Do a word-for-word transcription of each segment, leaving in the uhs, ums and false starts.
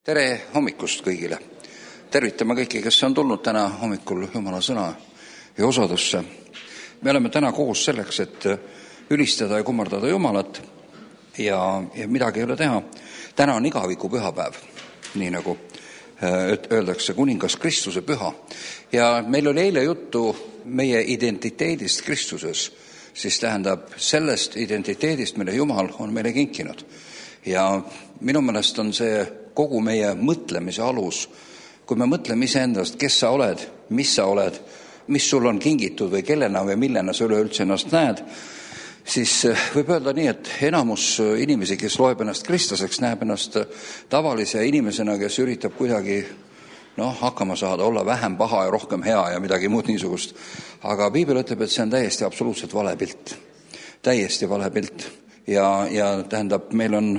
Tere hommikust kõigile. Tervitame kõiki, kes on tulnud täna hommikul Jumala sõna ja osadusse. Me oleme täna koos selleks, et ülistada ja kummardada Jumalat ja, ja midagi ei ole teha. Täna on igaviku pühapäev, nii nagu öeldakse, kuningas Kristuse püha. Ja meil oli eile juttu meie identiteedist Kristuses, siis tähendab sellest identiteedist, mille Jumal on meile kinkinud. Ja minu meelest on see kogu meie mõtlemise alus, kui me mõtleme iseendast, kes sa oled, mis sa oled, mis sul on kingitud või kellena või millena sa üleüldse ennast näed, siis võib öelda nii, et enamus inimesi, kes loeb ennast kristlaseks, näeb ennast tavalise inimesena, kes üritab kuidagi noh, hakkama saada, olla vähem paha ja rohkem hea ja midagi muud niisugust. Aga Piibel ütleb, et see on täiesti absoluutselt vale pilt. Täiesti vale pilt. Ja, ja tähendab, meil on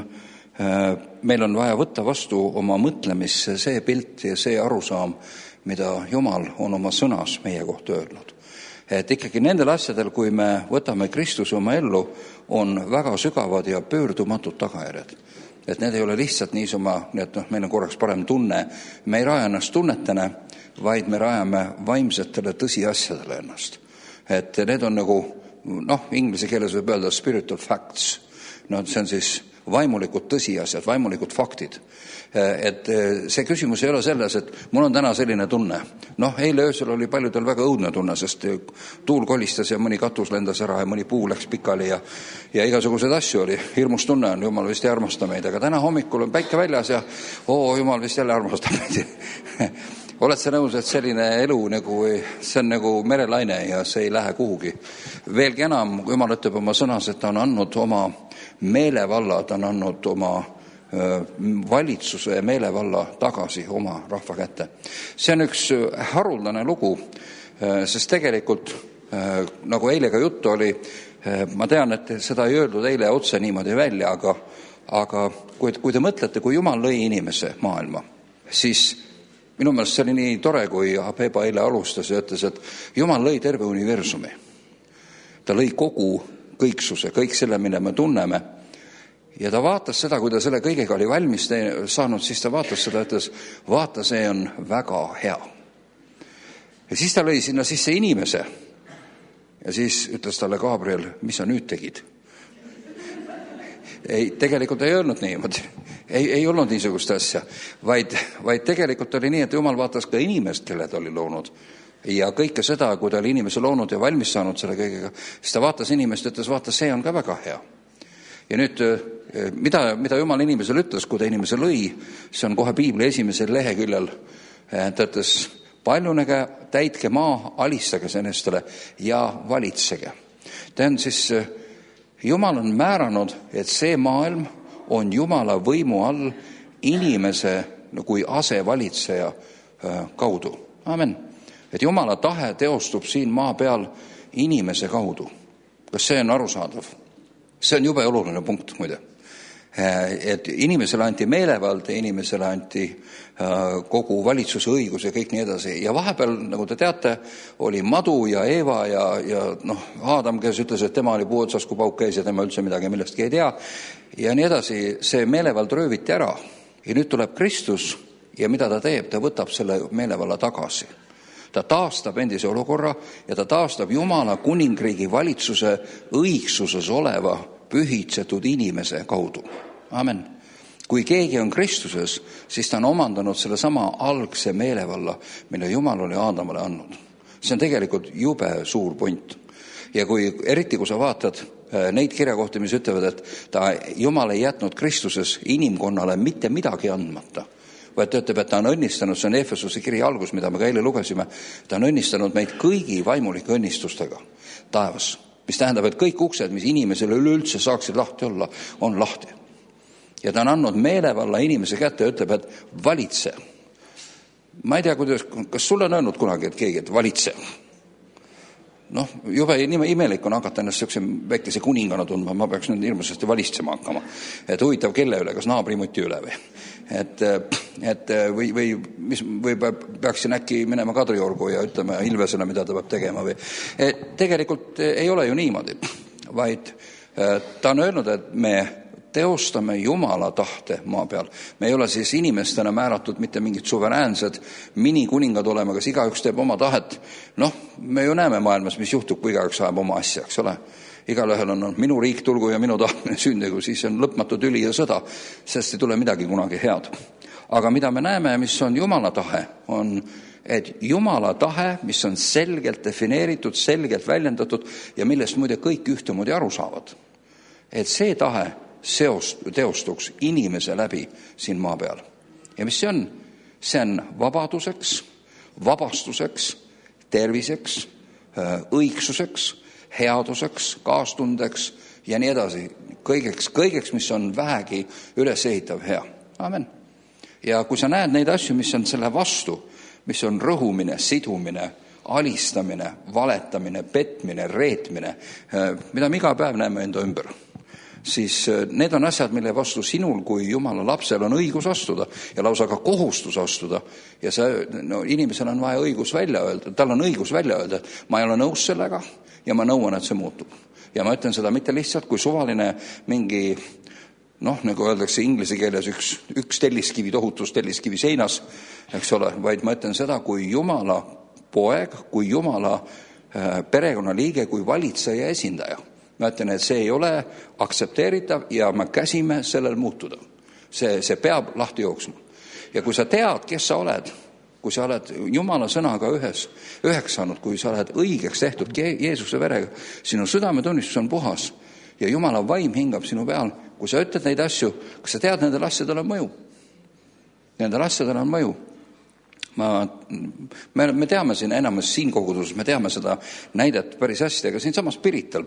meil on vaja võtta vastu oma mõtlemisse see pilt ja see arusaam, mida Jumal on oma sõnas meie kohta öelnud. Et ikkagi nendel asjadel, kui me võtame Kristuse oma ellu, on väga sügavad ja pöördumatud tagajärjed. Et need ei ole lihtsalt niisama, et noh, meil on korraks parem tunne. Me ei raja ennast tunnetene, vaid me rajame vaimsetele tõsiasjadele ennast. Et need on nagu, noh, inglise keeles võib öelda spiritual facts. No see on siis vaimulikud tõsiasjad, vaimulikud faktid. Et see küsimus ei ole selles, et mul on täna selline tunne. Noh, eile öösel oli paljudel väga õudne tunne, sest tuul kolistas ja mõni katus lendas ära ja mõni puu läks pikali ja, ja igasugused asju oli. Hirmus tunne on, Jumal vist ei armasta meid, aga täna hommikul on päike väljas ja oo, Jumal vist jälle armastab meid. Oled sa nõus, et selline elu nagu, see on nagu merelaine ja see ei lähe kuhugi. Veelgi enam, Jumal ütleb oma sõnas, et ta on andnud oma meelevalla, ta on andnud oma valitsuse ja meelevalla tagasi oma rahva kätte. See on üks haruldane lugu, sest tegelikult, nagu eile ka juttu oli, ma tean, et seda ei öeldud eile otse niimoodi välja, aga, aga kui, kui te mõtlete, kui Jumal lõi inimese maailma, siis minu meelest see oli nii tore, kui Abeba eile alustas ja ütles, et Jumal lõi terve universumi. Ta lõi kogu kõiksuse, kõik selle, mille me tunneme. Ja ta vaatas seda, kui ta selle kõigega oli valmis saanud, siis ta vaatas seda, ütles, vaata, see on väga hea. Ja siis ta lõi sinna sisse inimese. Ja siis ütles talle Gabriel, mis sa nüüd tegid? Ei, tegelikult ei öelnud niimoodi. Ei, ei olnud niisugust asja, vaid, vaid tegelikult oli nii, et Jumal vaatas ka inimest, kelle ta oli loonud. Ja kõike seda, kui ta oli inimese loonud ja valmis saanud selle kõigega, siis ta vaatas inimest ja ütles, vaata, see on ka väga hea. Ja nüüd, mida, mida Jumal inimesele ütles, kui ta inimese lõi, see on kohe Piibli esimesel leheküljel. Ta ütles, paljunege, täitke maa, alistage senestele ja valitsege. Ta on siis, Jumal on määranud, et see maailm on Jumala võimu all inimese kui asevalitseja kaudu. Amen. Et Jumala tahe teostub siin maa peal inimese kaudu. Kas see on arusaadav? See on jube oluline punkt, muide. Et inimesele anti meelevald ja inimesele anti kogu valitsuse õigus ja kõik nii edasi. Ja vahepeal, nagu te teate, oli Madu ja Eeva ja, ja noh, Aadam, kes ütles, et tema oli puu otsas, kui pauk käis ja tema üldse midagi millestki ei tea. Ja nii edasi, see meelevald rööviti ära. Ja nüüd tuleb Kristus ja mida ta teeb? Ta võtab selle meelevalla tagasi. Ta taastab endise olukorra ja ta taastab Jumala kuningriigi valitsuse õigsuses oleva pühitsetud inimese kaudu. Amen. Kui keegi on Kristuses, siis ta on omandanud selle sama algse meelevalla, mille Jumal oli Aadamale andnud. See on tegelikult jube suur point. Ja kui, eriti kui sa vaatad neid kirjakohti, mis ütlevad, et ta Jumal ei jätnud Kristuses inimkonnale mitte midagi andmata, vaid ta ütleb, et ta on õnnistanud, see on Efesuse kiri algus, mida me ka eile lugesime, ta on õnnistanud meid kõigi vaimulike õnnistustega taevas, mis tähendab, et kõik uksed, mis inimesele üleüldse saaksid lahti olla, on lahti. Ja ta on andnud meelevalla inimese kätte ja ütleb, et valitse. Ma ei tea, kuidas, kas sulle on öelnud kunagi, et keegi, et valitse? Noh, jube imelik on hakata ennast sellise väikese kuningana tundma, ma peaks nüüd hirmusasti valitsema hakkama. Et huvitav kelle üle, kas naabrimuti üle või? Et, et või, või, mis, või peaksin äkki minema Kadriorgu ja ütlema Ilvesele, mida ta peab tegema või. Et tegelikult ei ole ju niimoodi, vaid ta on öelnud, et me teostame Jumala tahte maa peal. Me ei ole siis inimestena määratud mitte mingid suveräänsed minikuningad olema, kas igaüks teeb oma tahet. Noh, me ju näeme maailmas, mis juhtub, kui igaüks ajab oma asja, eks ole. Igalühel on minu riik tulgu ja minu tahtmine sündigu, siis on lõpmatu tüli ja sõda, sest ei tule midagi kunagi head. Aga mida me näeme, mis on Jumala tahe, on, et Jumala tahe, mis on selgelt defineeritud, selgelt väljendatud ja millest muide kõik ühtemoodi aru saavad, et see tahe seost, teostuks inimese läbi siin maa peal. Ja mis see on? See on vabaduseks, vabastuseks, terviseks, õigsuseks, headuseks, kaastundeks ja nii edasi. Kõigeks, kõigeks, mis on vähegi üles ehitav hea. Amen. Ja kui sa näed neid asju, mis on selle vastu, mis on rõhumine, sidumine, alistamine, valetamine, petmine, reetmine, mida me iga päev näeme enda ümber, siis need on asjad, mille vastu sinul kui Jumala lapsel on õigus astuda ja lausa ka kohustus astuda. Ja see, no, inimesel on vaja õigus välja öelda, tal on õigus välja öelda, et ma ei ole nõus sellega ja ma nõuan, et see muutub. Ja ma ütlen seda mitte lihtsalt kui suvaline mingi, noh, nagu öeldakse inglise keeles, üks, üks telliskivi, tohutus telliskivi seinas, eks ole, vaid ma ütlen seda kui Jumala poeg, kui Jumala äh, perekonnaliige, kui valitseja esindaja. Ma ütlen, et see ei ole aktsepteeritav ja me käsime sellel muutuda. See, see peab lahti jooksma. Ja kui sa tead, kes sa oled, kui sa oled Jumala sõnaga ühes, üheks saanud, kui sa oled õigeks tehtud Jeesuse verega, sinu südametunnistus on puhas ja Jumala vaim hingab sinu peal. Kui sa ütled neid asju, kas sa tead, nendel asjadel on mõju? Nendel asjadel on mõju. Ma, me, me teame siin enamus siin koguduses, me teame seda näidet päris hästi, aga siin samas Pirital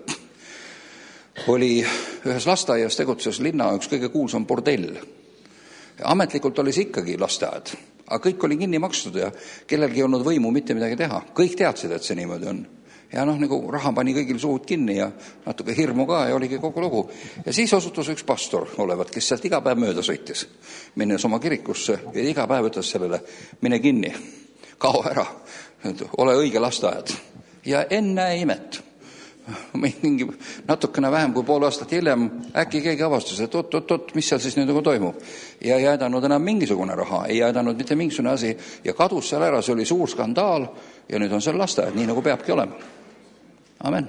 oli ühes lasteaias tegutses linna üks kõige kuulsam bordell. Ametlikult oli see ikkagi lasteaed, aga kõik oli kinni makstud ja kellelgi ei olnud võimu mitte midagi teha. Kõik teadsid, et see niimoodi on. Ja noh, nagu raha pani kõigil suud kinni ja natuke hirmu ka ja oligi kogu lugu. Ja siis osutus üks pastor olevat, kes sealt iga päev mööda sõitis, minnes oma kirikusse ja iga päev ütles sellele, mine kinni, kao ära, ole õige lasteaed. Ja enne imet. Mingi natukene vähem kui pool aastat hiljem äkki keegi avastas, et oot, oot, oot, mis seal siis nüüd toimub. Ja ei aidanud enam mingisugune raha, ei aidanud mitte mingisugune asi ja kadus seal ära, see oli suur skandaal ja nüüd on seal lasteaed, nii nagu peabki olema. Amen.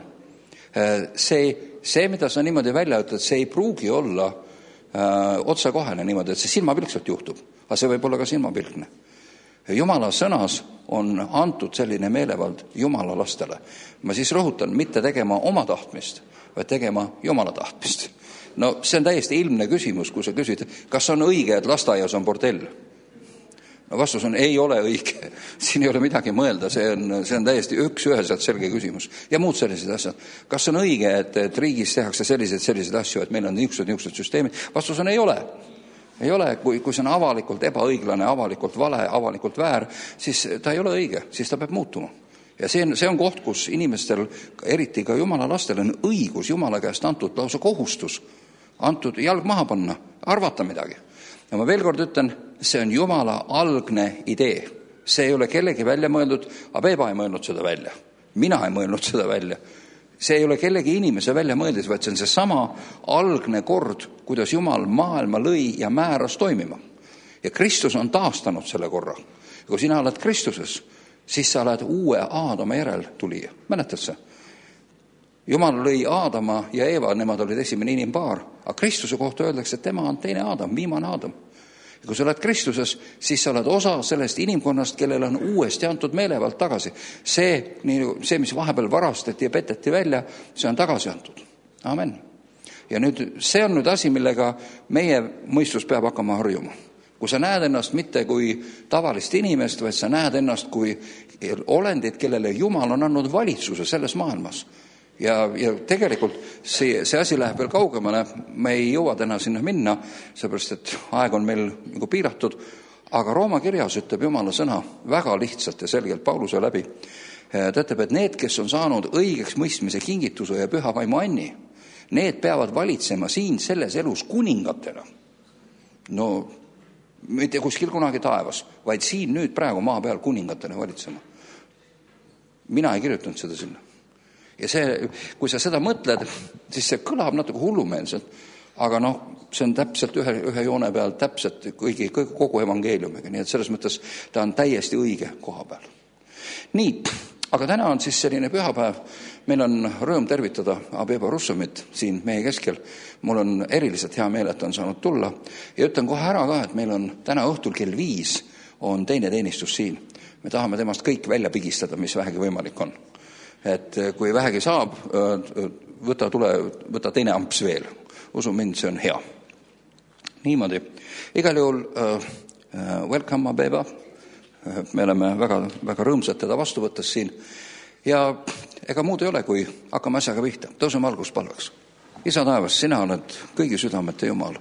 See, see, mida sa niimoodi välja ütled, see ei pruugi olla äh, otsekohene niimoodi, et see silmapilksalt juhtub, aga see võib olla ka silmapilkne. Jumala sõnas on antud selline meelevald Jumala lastele. Ma siis rõhutan, mitte tegema oma tahtmist, vaid tegema Jumala tahtmist. No see on täiesti ilmne küsimus, kui sa küsid, kas on õige, et lasteaias on bordell? No vastus on, ei ole õige. Siin ei ole midagi mõelda, see on, see on täiesti üks üheselt selge küsimus. Ja muud sellised asjad. Kas on õige, et, et riigis tehakse sellised, sellised asju, et meil on niisugused, niisugused süsteemid? Vastus on, ei ole. Ei ole, kui, kui see on avalikult ebaõiglane, avalikult vale, avalikult väär, siis ta ei ole õige, siis ta peab muutuma. Ja see on, see on koht, kus inimestel, eriti ka Jumala lastel, on õigus Jumala käest antud lausa kohustus, antud jalg maha panna, arvata midagi. Ja ma veel kord ütlen, see on Jumala algne idee. See ei ole kellegi välja mõeldud, Abeba ei mõelnud seda välja. Mina ei mõelnud seda välja. See ei ole kellegi inimese välja mõeldis, vaid see on see sama algne kord, kuidas Jumal maailma lõi ja määras toimima. Ja Kristus on taastanud selle korra. Ja kui sina oled Kristuses, siis sa oled uue Aadama järel tulija. Mäletad sa? Jumal lõi Aadama ja Eeva, nemad olid esimene inimpaar. Aga Kristuse kohta öeldakse, et tema on teine Aadam, viimane Aadam. Ja kui sa oled Kristuses, siis sa oled osa sellest inimkonnast, kellel on uuesti antud meelevald tagasi. See, see, mis vahepeal varastati ja peteti välja, see on tagasi antud. Amen. Ja nüüd, see on nüüd asi, millega meie mõistus peab hakkama harjuma. Kui sa näed ennast mitte kui tavalist inimest, vaid sa näed ennast kui olendid, kellele Jumal on andnud valitsuse selles maailmas. Ja, ja tegelikult see, see asi läheb veel kaugemale, me ei jõua täna sinna minna, seepärast, et aeg on meil nagu piiratud, aga Rooma kirjas ütleb Jumala sõna väga lihtsalt ja selgelt Pauluse läbi. Ta ütleb, et need, kes on saanud õigeks mõistmise kingituse ja püha vaimu anni, need peavad valitsema siin selles elus kuningatena. No, mitte kuskil kunagi taevas, vaid siin nüüd praegu maa peal kuningatena valitsema. Mina ei kirjutanud seda sinna. Ja see, kui sa seda mõtled, siis see kõlab natuke hullumeelselt, aga noh, see on täpselt ühe, ühe joone peal täpselt kõigi, kogu evangeeliumiga, nii et selles mõttes ta on täiesti õige koha peal. Nii, aga täna on siis selline pühapäev, meil on rõõm tervitada Abeba Russumit siin meie keskel. Mul on eriliselt hea meel, et on saanud tulla ja ütlen kohe ära ka, et meil on täna õhtul kell viis on teine teenistus siin. Me tahame temast kõik välja pigistada, mis vähegi võimalik on. Et kui vähegi saab, võta, tule, võta teine amps veel. Usu mind, see on hea. Niimoodi. Igal juhul uh, welcome Abeba. Me oleme väga, väga rõõmsad teda vastu võttes siin. Ja ega muud ei ole, kui hakkame asjaga pihta. Tõuseme alguspalveks. Isa taevas, sina oled kõigi südamete Jumal.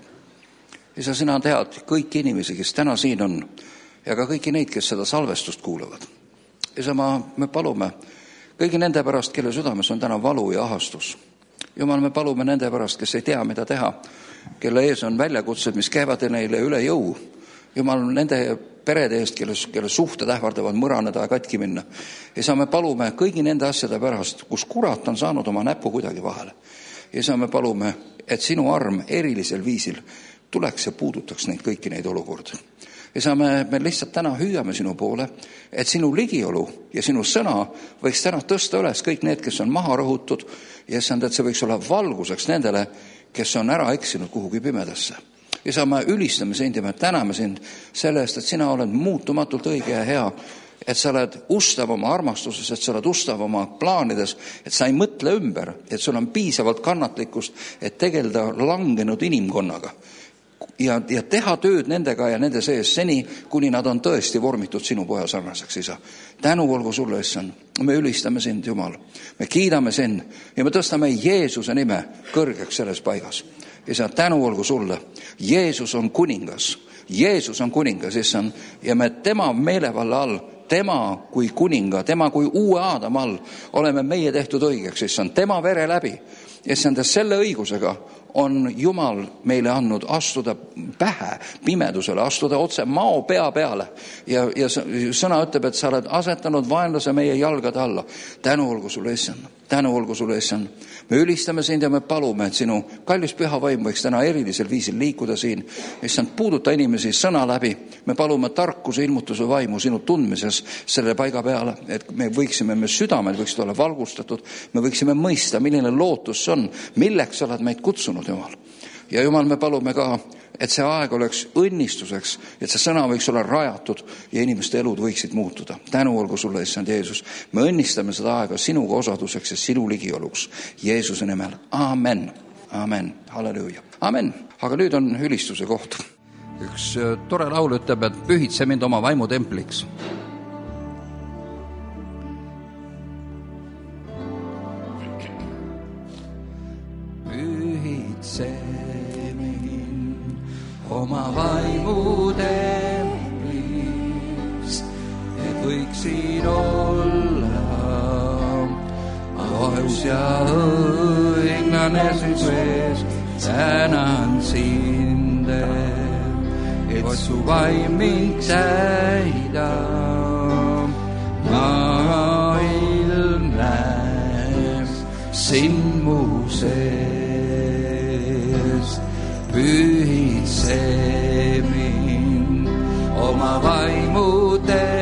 Isa, sina tead kõiki inimesi, kes täna siin on ja ka kõiki neid, kes seda salvestust kuulavad. Isa, ma, me palume kõigi nende pärast, kelle südames on täna valu ja ahastus. Jumal, me palume nende pärast, kes ei tea, mida teha, kelle ees on väljakutsed, mis käivad neile üle jõu. Jumal, nende perede eest, kelle, kelle suhted ähvardavad mõraneda ja katki minna. Isa, me palume kõigi nende asjade pärast, kus kurat on saanud oma näpu kuidagi vahele. Isa, me palume, et sinu arm erilisel viisil tuleks ja puudutaks neid kõiki neid olukordi. Isa, me, me lihtsalt täna hüüame sinu poole, et sinu ligiolu ja sinu sõna võiks täna tõsta üles kõik need, kes on maha rõhutud ja issand, et see võiks olla valguseks nendele, kes on ära eksinud kuhugi pimedasse. Isa, me ülistame sind ja me täname sind selle eest, et sina oled muutumatult õige ja hea, et sa oled ustav oma armastuses, et sa oled ustav oma plaanides, et sa ei mõtle ümber, et sul on piisavalt kannatlikkust, et tegelda langenud inimkonnaga. Ja, ja teha tööd nendega ja nende sees seni, kuni nad on tõesti vormitud sinu poja sarnaseks, isa. Tänu olgu sulle, issand. Me ülistame sind, Jumal. Me kiidame sind ja me tõstame Jeesuse nime kõrgeks selles paigas. Isa, tänu olgu sulle. Jeesus on kuningas. Jeesus on kuningas, issand. Ja me tema meelevalla all, tema kui kuninga, tema kui uue Aadama all oleme meie tehtud õigeks, issand. Tema vere läbi. Issand, selle õigusega on Jumal meile andnud astuda pähe pimedusele, astuda otse mao pea peale. Ja, ja sõna ütleb, et sa oled asetanud vaenlase meie jalgade alla. Tänu olgu sulle, issand. Tänu olgu sulle, issand. Me ülistame sind ja me palume, et sinu kallis püha vaim võiks täna erilisel viisil liikuda siin. Issand, puuduta inimesi sõna läbi. Me palume tarkuse, ilmutuse vaimu sinu tundmises selle paiga peale, et me võiksime, me südamed võiksid olla valgustatud. Me võiksime mõista, milline lootus on, milleks sa oled meid kutsunud, Jumal. Ja Jumal, me palume ka, et see aeg oleks õnnistuseks, et see sõna võiks olla rajatud ja inimeste elud võiksid muutuda. Tänu olgu sulle, issand Jeesus. Me õnnistame seda aega sinuga osaduseks ja sinu ligioluks. Jeesuse nimel. Amen. Amen. Halleluuja. Amen. Aga nüüd on ülistuse koht. Üks tore laul ütleb, et pühitse mind oma vaimu templiks. Pühitse oma vaimu templis, et võiksin olla aus ja õiglane su ees. Tänan sind, et su vaim mind täidab. Maailm näeb sind mu sees. Pühitse mind oma vaimu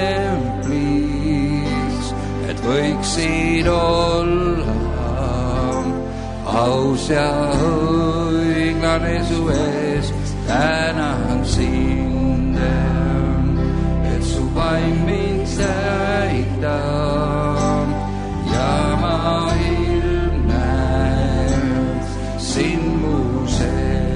templis, et võiksid olla aus ja õiglane su ees. Tänan sind, et su vaim mind täidab ja maailm näeb sind mu sees.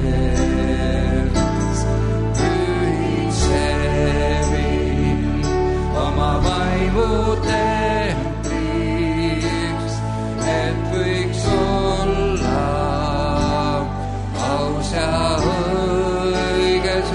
Templiks, et võiks olla aus ja õige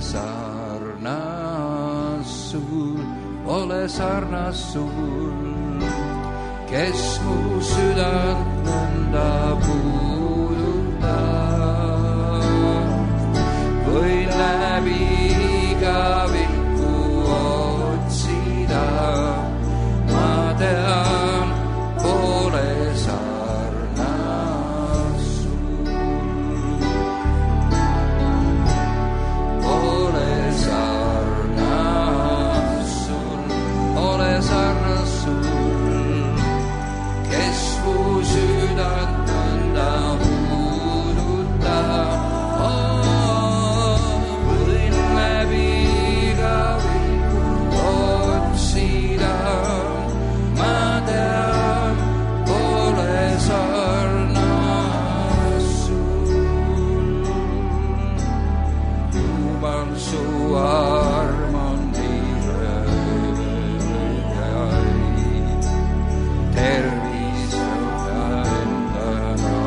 sarnas sul, ole sarnas sul, kes mu südant nõnda puudutab. Võin läbi igaviku otsida, ma tean, pole sarnas sul. Pole sarnas sul, pole sarnas sul, kes mu südant nõnda puudutab. Võin läbi igaviku otsida, ma tean, pole sarnas sul. Jumal, su arm on nii rõõm, tervis ja endana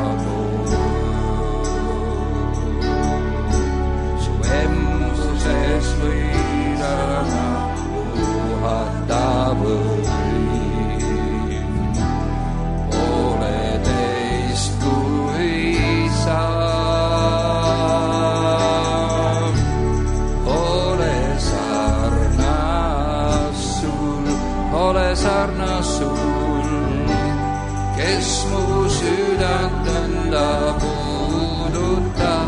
too. Su emmuses võidana puhata võim, ole teist kui sa. Ole sarnas sul, ole sarnas sul, kes mu südant nõnda puudutab.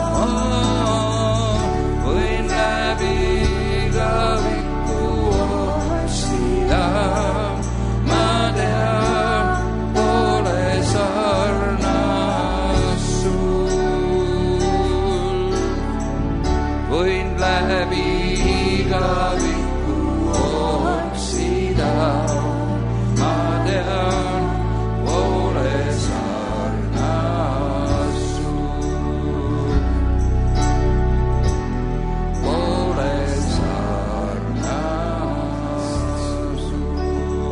Võin läbi igaviku otsida, ma tean, pole sarnas sul. Võin läbi igaviku otsida, ma tean, pole sarnas sul. Pole sarnas sul.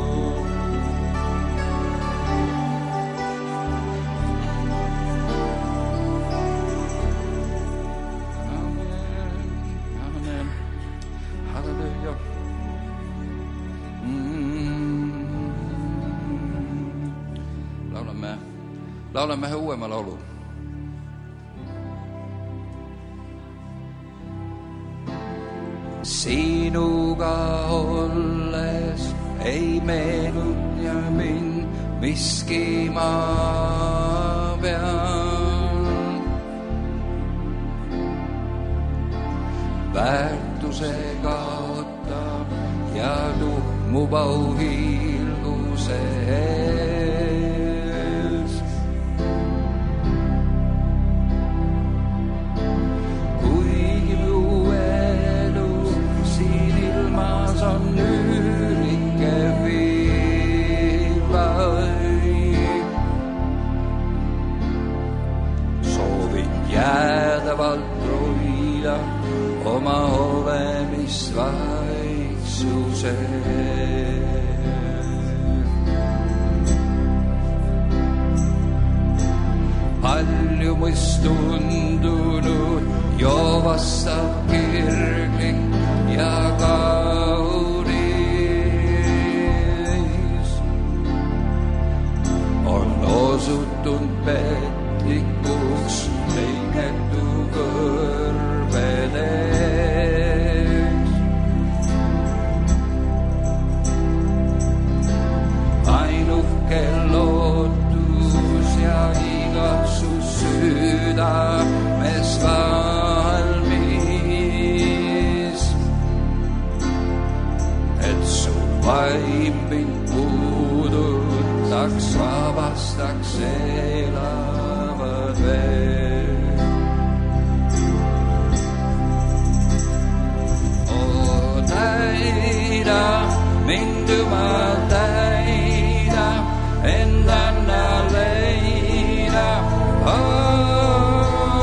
Amen. Amen. Halleluja. Mm. Laulame, laulame ühe uuema laulu. Sinuga olles ei meenuta mind miski maa peal. Väärtuse kaotab ja tuhmub auhiilguse ees. Kuigi mu elu siin ilmas on üürike viivaid, soovin jäädavalt hoida oma olemist vaiksuse. Palju muist tundunud jo vastab kirglik ja kaunis, on osutunud petlikuks heinetu kõrvedeks. Ainuke lootus ja igatsus südames valmis, et su vaim mind puudutaks, vabastaks elavad veel. O täida mind, Jumal, täida, endanna leida. Oh,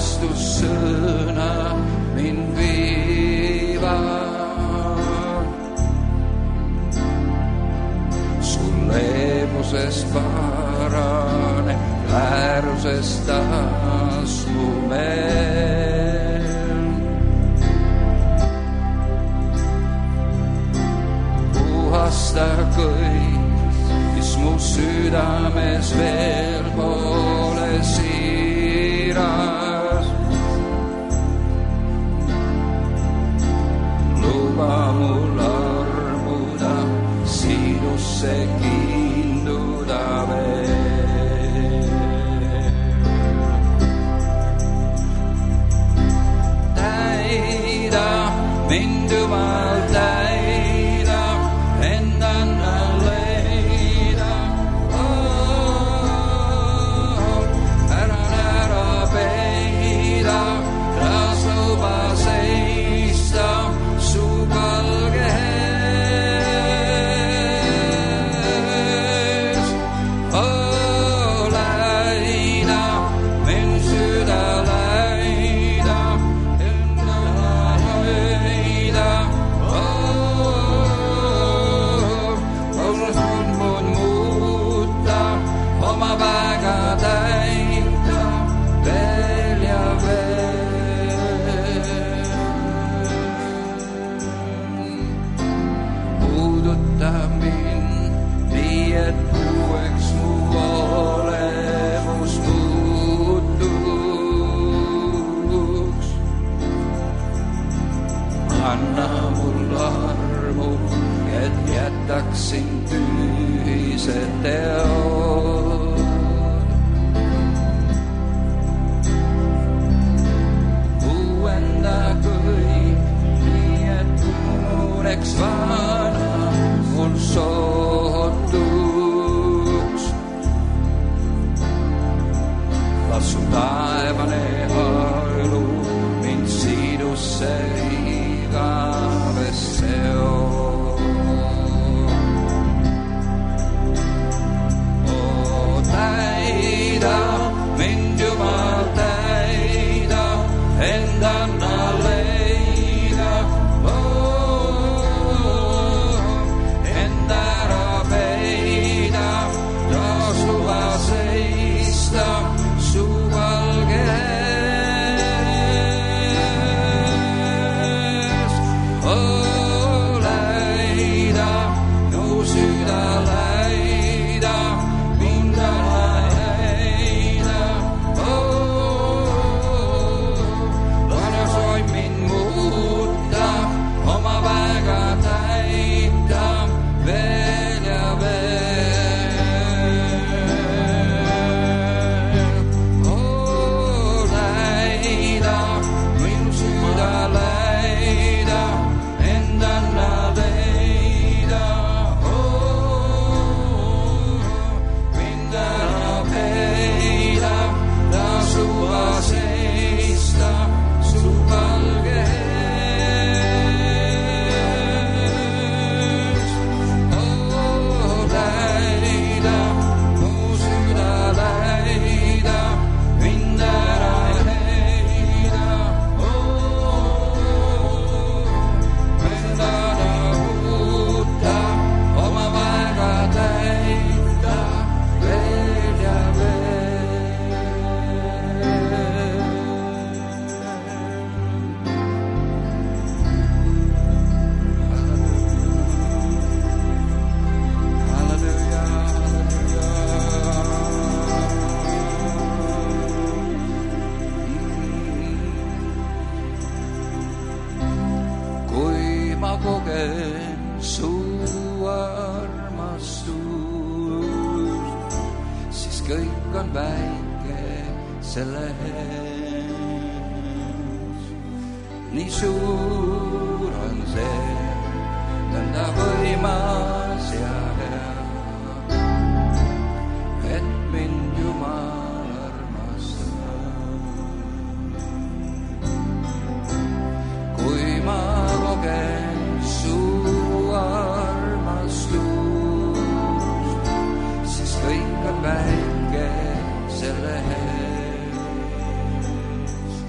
armastussõna mind viivad. Sul leebusest parane, väärusest tasku veel. Puhasta kõik, mis mu südames veel pole siiras. Luba mul armuda, sinusse kiinduda veel. Täida mind, Jumal, täida, endana leida. Ära ära peida, las luba seista su palge ees. Oh, läida, mind süda läida, endana leida. Oh, olles mun muuta, oma väega täita veel ja veel. Puuduta mind nii, et uueks mu olemus muutuks. Anna mul armu, et jätaksin tühised teod. Uuenda kõik, nii et ununeks vana mul sootuks. Las su taevane aelu mind sinusse igavesse seob. Oh, täida mind, Jumal, täida, endana leida. Oh, enda ära peida, taas luba seista su valge ees. Oh, läida, mu süda läida, mind ära jäida. Oh, lane soi mind muuta, oma väega täita veel ja veel. Oh, läida, minu süda läida, endana leida. Oh, mind ära peida, taas luba seista su valge ees. Oh, läida, mu süda läida, mind ära leida. Oh, endana muuta, oma väega täita veel ja veel. Halleluja, halleluja. Kui ma kogen su armastust, siis kõik on väike selle ees. Nii suur on see, nõnda võimas ja hea, et mind Jumal armastab. Kui ma kogen su armastust, siis kõik on väike selle ees.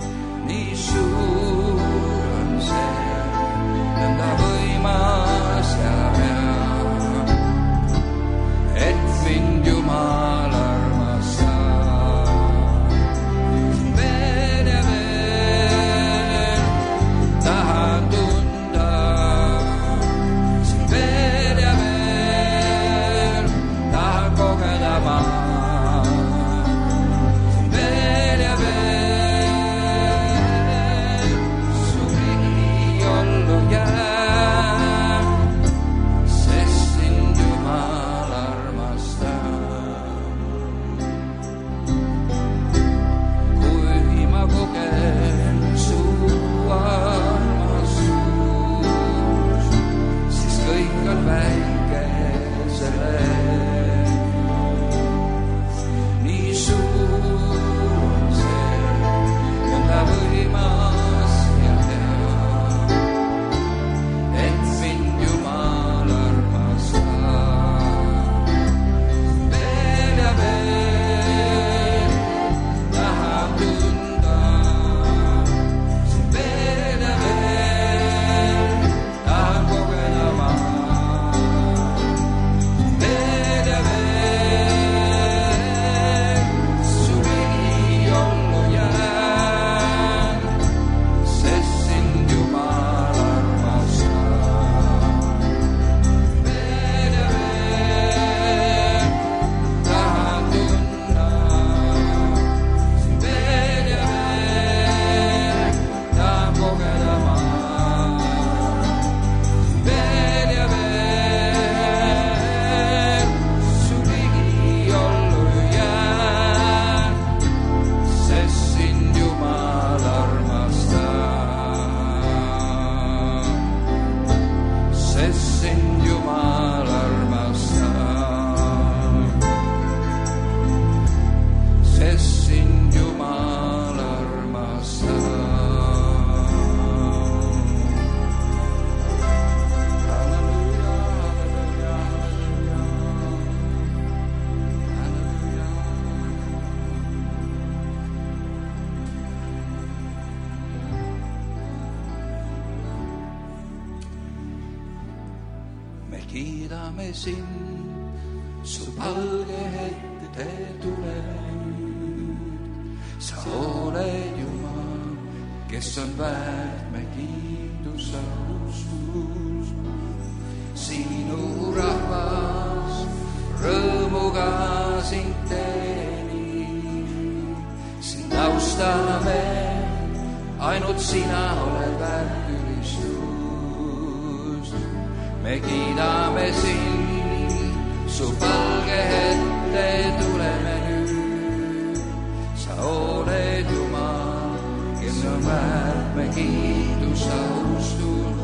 kiidame sind, su palge ette tule nüüd. Sa oled Jumal, kes on väärt me kiiduse austus. Sinu rahvas rõõmuga sind teenib, sind austame, ainult sina oled väärt ülistust. Me kiidame sind, su palge ette tuleme nüüd. Sa oled Jumal, kes on väärt me kiiduse austus.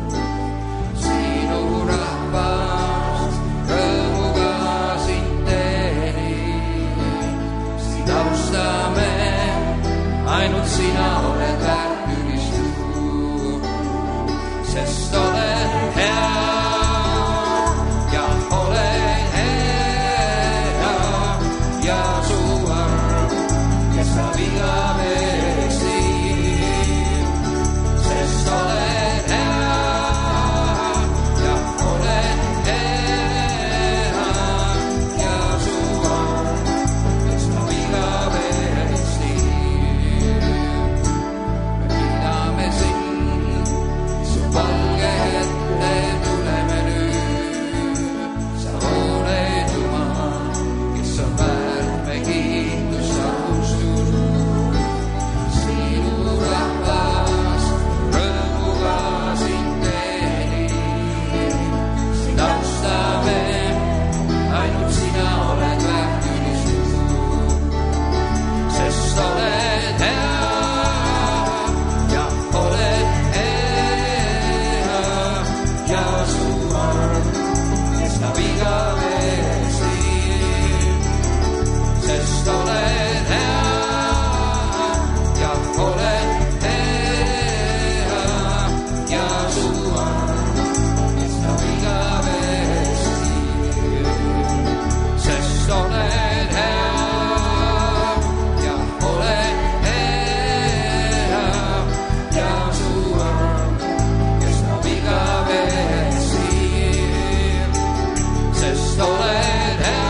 Sinu rahvas rõõmuga sind teenib, sind austame, ainult sina oled väärt ülistust. Sest oled hea ja oled hea ja su arm kestab igavesti. Sest oled hea ja oled hea ja su arm kestab igavesti. Me kiidame sind, su palge ette tuleme nüüd. Sa oled Jumal, kes on väärt me kiiduse austus. Sinu rahvas rõõmuga sind teenib, sind austame, ainult sina oled väärt ülistust. Sest oled hea ja oled hea ja su arm kestab igavesti. Sest oled hea ja oled hea ja su arm kestab igavesti. Sest oled hea ja oled hea ja su arm kestab igavesti. Sest oled hea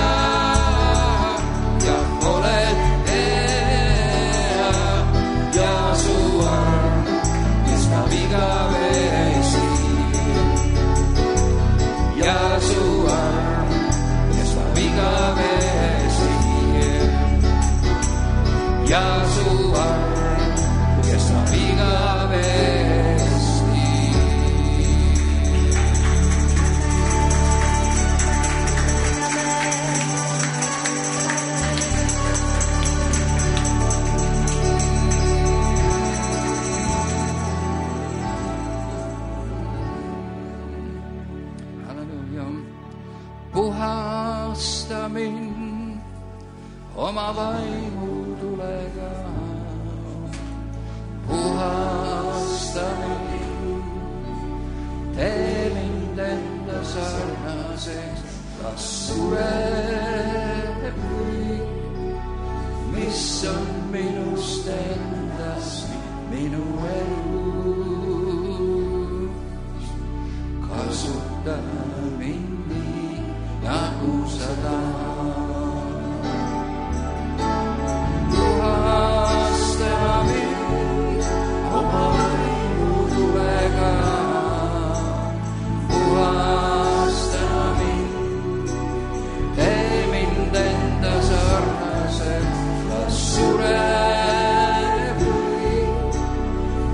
ja oled hea ja su arm kestab igavesti. Ja su arm kestab igavesti. Ja su arm kestab igavesti. Halleluuja. Puhasta mind oma vaimu tulega. Puhasta mind, tee mind enda sarnaseks. Las sureb kõik, mis on minust endast minu elus. Kasuta mind nii, nagu sa tahad. Puhasta mind oma vaimu tulega. Puhasta mind, tee mind enda sarnaseks. Las sureb kõik,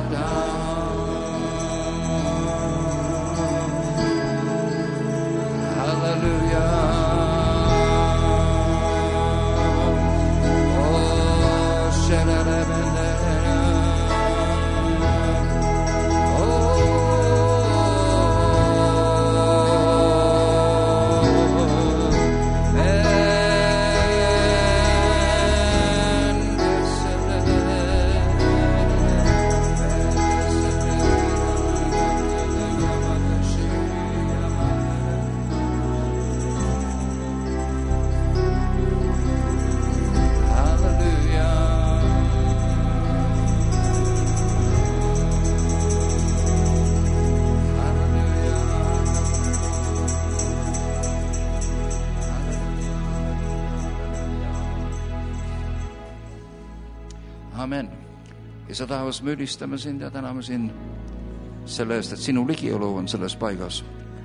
Amen. Isa taevas, me ülistame sind ja täname sind selle eest, et sinu ligiolu on selles paigas.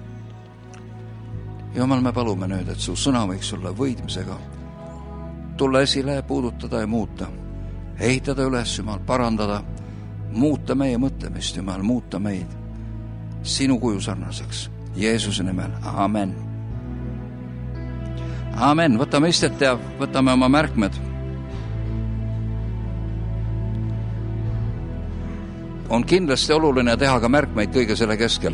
Jumal, me palume nüüd, et su sõna võiks olla võidmisega tulla esile, puudutada ja muuta, ehitada üles, Jumal, parandada, muuta meie mõtlemist, Jumal, muuta meid sinu kuju sarnaseks. Jeesuse nimel. Amen. Amen. Võtame istet ja võtame oma märkmed. On kindlasti oluline teha ka märkmeid kõige selle keskel.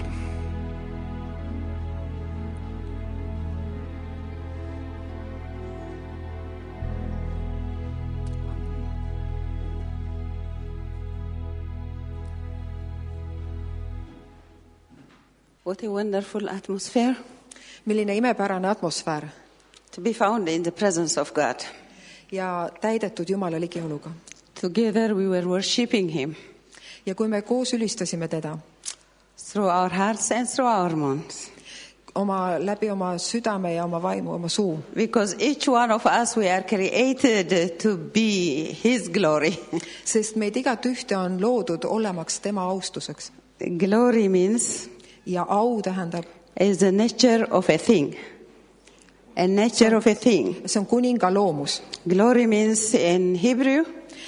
What a wonderful atmosphere. Milline imepärane atmosfäär. To be found in the presence of God. Ja täidetud Jumala ligioluga. Together we were worshiping him. Ja kui me koos ülistasime teda. Through our hearts and through our minds. Oma, läbi oma südame ja oma vaimu, oma suu. Because each one of us we are created to be his glory. Sest meid igat ühte on loodud olemaks tema austuseks. Glory means ja au tähendab is the nature of a thing. A nature of a thing. See on kuninga loomus. Glory means in Hebrew.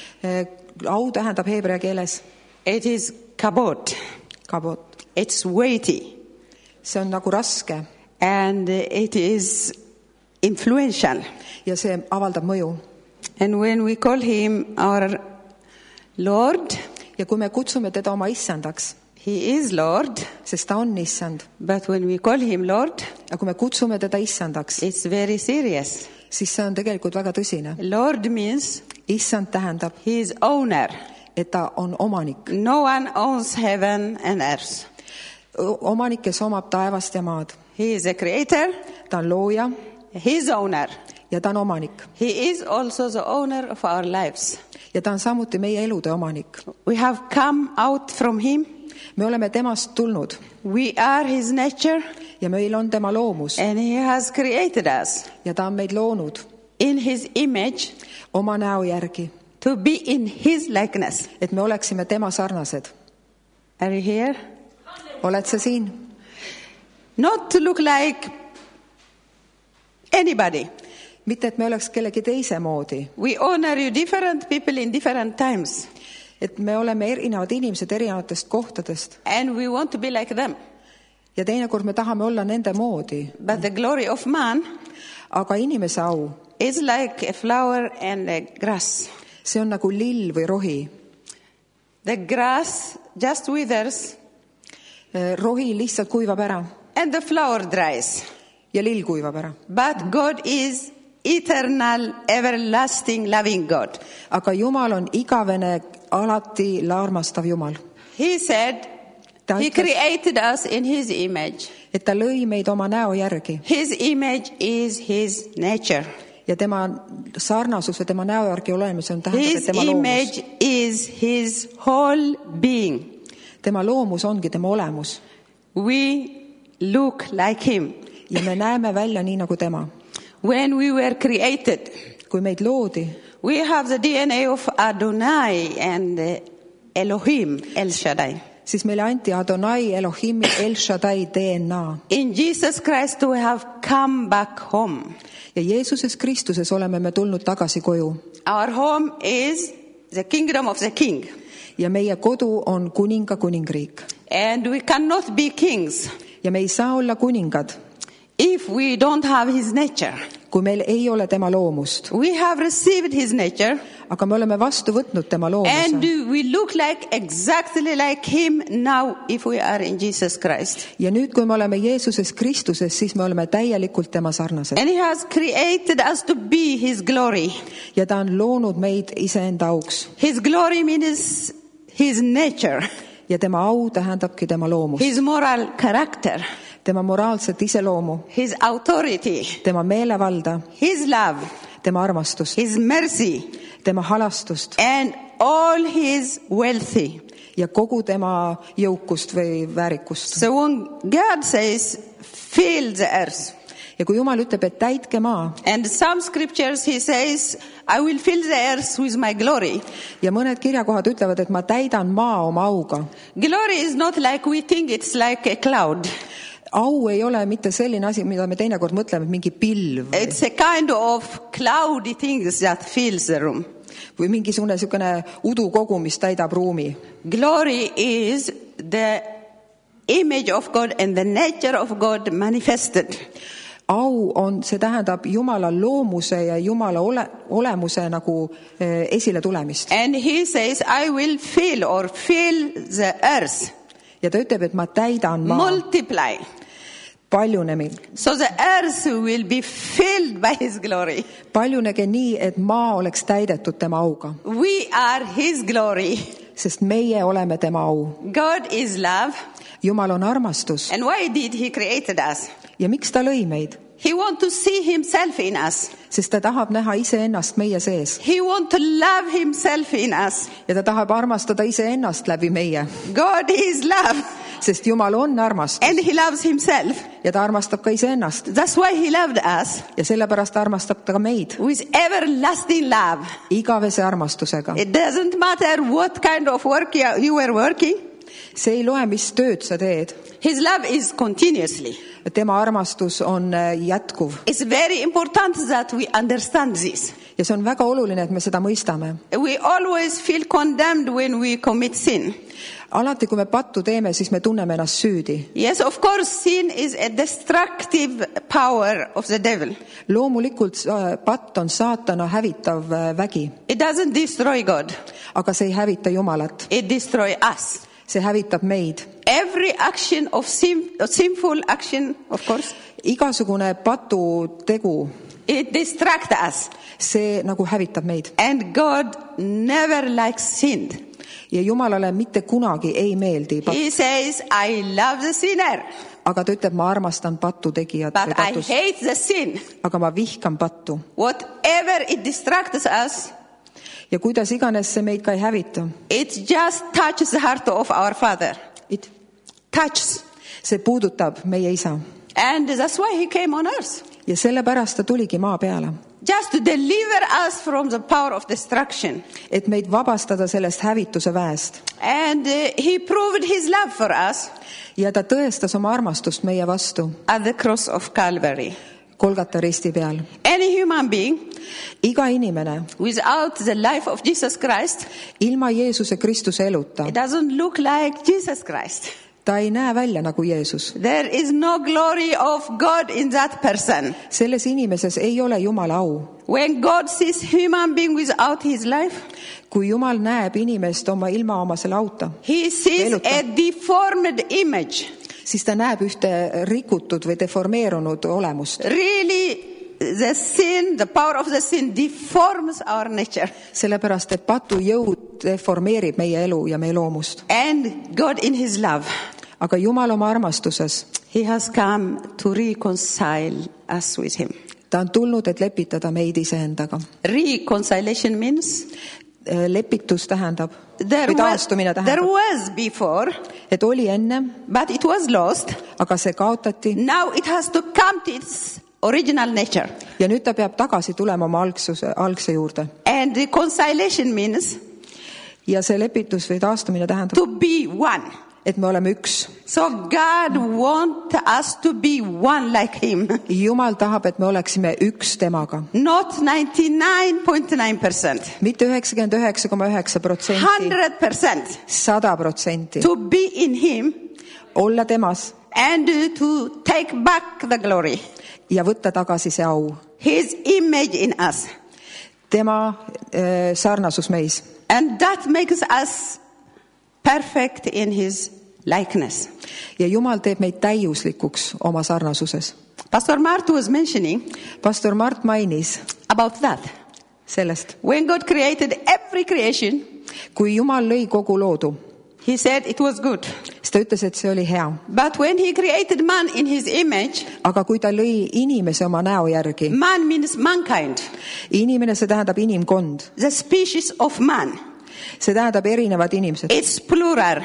Au tähendab heebrea keeles. It is kabod. Kabod. It's weighty. See on nagu raske. And it is influential. Ja see avaldab mõju. And when we call him our Lord. Ja kui me kutsume teda oma issandaks. He is Lord. Sest ta on issand. But when we call him Lord. Ja kui me kutsume teda issandaks. It's very serious. Siis see on tegelikult väga tõsine. Lord means. Issand tähendab. He is owner. Et ta on omanik. No one owns heaven and earth. Omanik, kes omab taevast ja maad. He is a creator. Ta on looja. He is owner. Ja ta on omanik. He is also the owner of our lives. Ja ta on samuti meie elude omanik. We have come out from him. Me oleme temast tulnud. We are his nature. Ja meil on tema loomus. And he has created us. Ja ta on meid loonud. In his image. Oma näo järgi. To be in his likeness. Et me oleksime tema sarnased. Are you here? Oled sa siin? Not to look like anybody. Mitte, et me oleks kellegi teise moodi. We honor you different people in different times. Et me oleme erinevad inimesed erinevatest kohtadest. And we want to be like them. Ja teinekord me tahame olla nende moodi. But the glory of man. Aga inimese au. Is like a flower and a grass. See on nagu lill või rohi. The grass just withers. Rohi lihtsalt kuivab ära. And the flower dries. Ja lill kuivab ära. But God is eternal, everlasting, loving God. Aga Jumal on igavene, alati armastav Jumal. He said, ta he ütles, created us in his image. Et ta lõi meid oma näo järgi. His image is his nature. Ja tema sarnasus või tema näo järgi olemise on tähendab, his et tema loomus. His image is his whole being. Tema loomus ongi tema olemus. We look like him. Ja me näeme välja nii nagu tema. When we were created, kui meid loodi, we have the D N A of Adonai and Elohim, El Shaddai. Siis meile anti Adonai, Elohim, El Shaddai D N A. In Jesus Christ we have come back home. Ja Jeesuses Kristuses oleme me tulnud tagasi koju. Our home is the kingdom of the king. ja meie kodu on kuninga kuningriik. And we cannot be kings Ja me ei saa olla kuningad, if we don't have his nature. kui meil ei ole tema loomust. We have received his nature Aga me oleme vastu võtnud tema and loomuse. we look like exactly like him now if we are in Jesus Christ. Ja nüüd, kui me oleme Jeesuses Kristuses, siis me oleme täielikult tema sarnased. And he has created us to be his glory. Ja ta on loonud meid iseenda auks. His glory means his nature, Ja tema au tähendabki tema loomust. his moral character, Tema moraalset iseloomu, his authority, tema meelevalda, his love, tema armastust, his mercy, tema halastust and all his wealthy. ja kogu tema jõukust või väärikust. So when God says, fill the earth, Ja kui Jumal ütleb, et täitke maa, and some scriptures he says, I will fill the earth with my glory. ja mõned kirjakohad ütlevad, et ma täidan maa oma auga. Glory is not like we think it's like a cloud. Au ei ole mitte selline asi, mida me teinekord mõtleme, et mingi pilv It's a kind of cloudy things that fills the room. või mingisugune niisugune udukogum, mis täidab ruumi. Glory is the image of God and the nature of God manifested. Au on, see tähendab Jumala loomuse ja Jumala ole, olemuse nagu eh, esile tulemist. And he says, I will fill or fill the earth, Ja ta ütleb, et ma täidan maa multiply. paljunemi. So the earth will be filled by his glory. Paljunege nii, et maa oleks täidetud tema auga, We are his glory. sest meie oleme tema au. God is love. Jumal on armastus. And why did he created us? Ja miks ta lõi meid? He wants to see himself in us. Sest ta tahab näha iseennast meie sees. He wants to love himself in us. Ja ta tahab armastada iseennast läbi meie. God is love. Sest Jumal on armastus. And he loves himself. Ja ta armastab ka iseennast. That's why he loved us Ja sellepärast armastab ta ka meid. with everlasting love. Igavese armastusega. It doesn't matter what kind of work you you were working. See ei loe, mis tööd sa teed. His love is continuously. Tema armastus on jätkuv. It's very important that we understand this. Ja see on väga oluline, et me seda mõistame. We always feel condemned when we commit sin. Alati, kui me pattu teeme, siis me tunneme ennast süüdi. Yes, of course, sin is a destructive power of the devil. Loomulikult patt on saatana hävitav vägi. It doesn't destroy God. Aga see ei hävita Jumalat. It destroys us. See hävitab meid. Every action of sin, of sinful action, of course, Igasugune patu tegu, it distracts us. see nagu hävitab meid. And God never likes sin. Ja Jumalale mitte kunagi ei meeldi patt. He says, I love the sinner, Aga ta ütleb, ma armastan pattu tegijat või but I patust. hate the sin. Aga ma vihkan pattu. Whatever it distracts us, Ja kuidas iganes see meid ka ei hävita. it just touches the heart of our Father. It, Touches. see puudutab meie isa. And that's why he came on earth. Ja sellepärast ta tuligi maa peale. Just to deliver us from the power of destruction. Et meid vabastada sellest hävituse väest. And uh, he proved his love for us Ja ta tõestas oma armastust meie vastu at the cross of Calvary. Kolgata risti peal. Any human being Iga inimene without the life of Jesus Christ, ilma Jeesuse Kristuse eluta, it doesn't look like Jesus Christ. ta ei näe välja nagu Jeesus. There is no glory of God in that person. Selles inimeses ei ole Jumala au. When God sees human being without his life, Kui Jumal näeb inimest oma ilma oma selle auta, he sees Eluta. a deformed image. siis ta näeb ühte rikutud või deformeerunud olemust. Really, the sin, the power of the sin deforms our nature. Sellepärast, et patu jõud deformeerib meie elu ja meie loomust. And God in his love, Aga Jumal oma armastuses, he has come to reconcile us with him. ta on tulnud, et lepitada meid iseendaga. Reconciliation means Lepitus tähendab, there või was, taastumine there tähendab, was before, et oli enne, but it was lost. aga see kaotati Now it has to come to its original nature. ja nüüd ta peab tagasi tulema oma algsuse, algse juurde. And reconciliation means Ja see lepitus või taastumine tähendab, to be one. et me oleme üks. So God wants us to be one like him. Jumal tahab, et me oleksime üks temaga. Not ninety-nine point nine percent. Mitte üheksakümmend üheksa koma üheksa protsenti. one hundred percent. Sada protsenti. To be in him. Olla temas. And to take back the glory. Ja võtta tagasi see au. His image in us. Tema äh, sarnasus meis. And that makes us perfect in his likeness. Ja Jumal teeb meid täiuslikuks oma sarnasuses. Pastor Mart was mentioning Pastor Mart mainis about that. Sellest. When God created every creation, kui Jumal lõi kogu loodu, he said it was good. siis ta ütles, et see oli hea. But when he created man in his image, aga kui ta lõi inimese oma näo järgi, man means mankind. Inimene, see tähendab inimkond. The species of man. See tähendab erinevad inimesed. It's plural.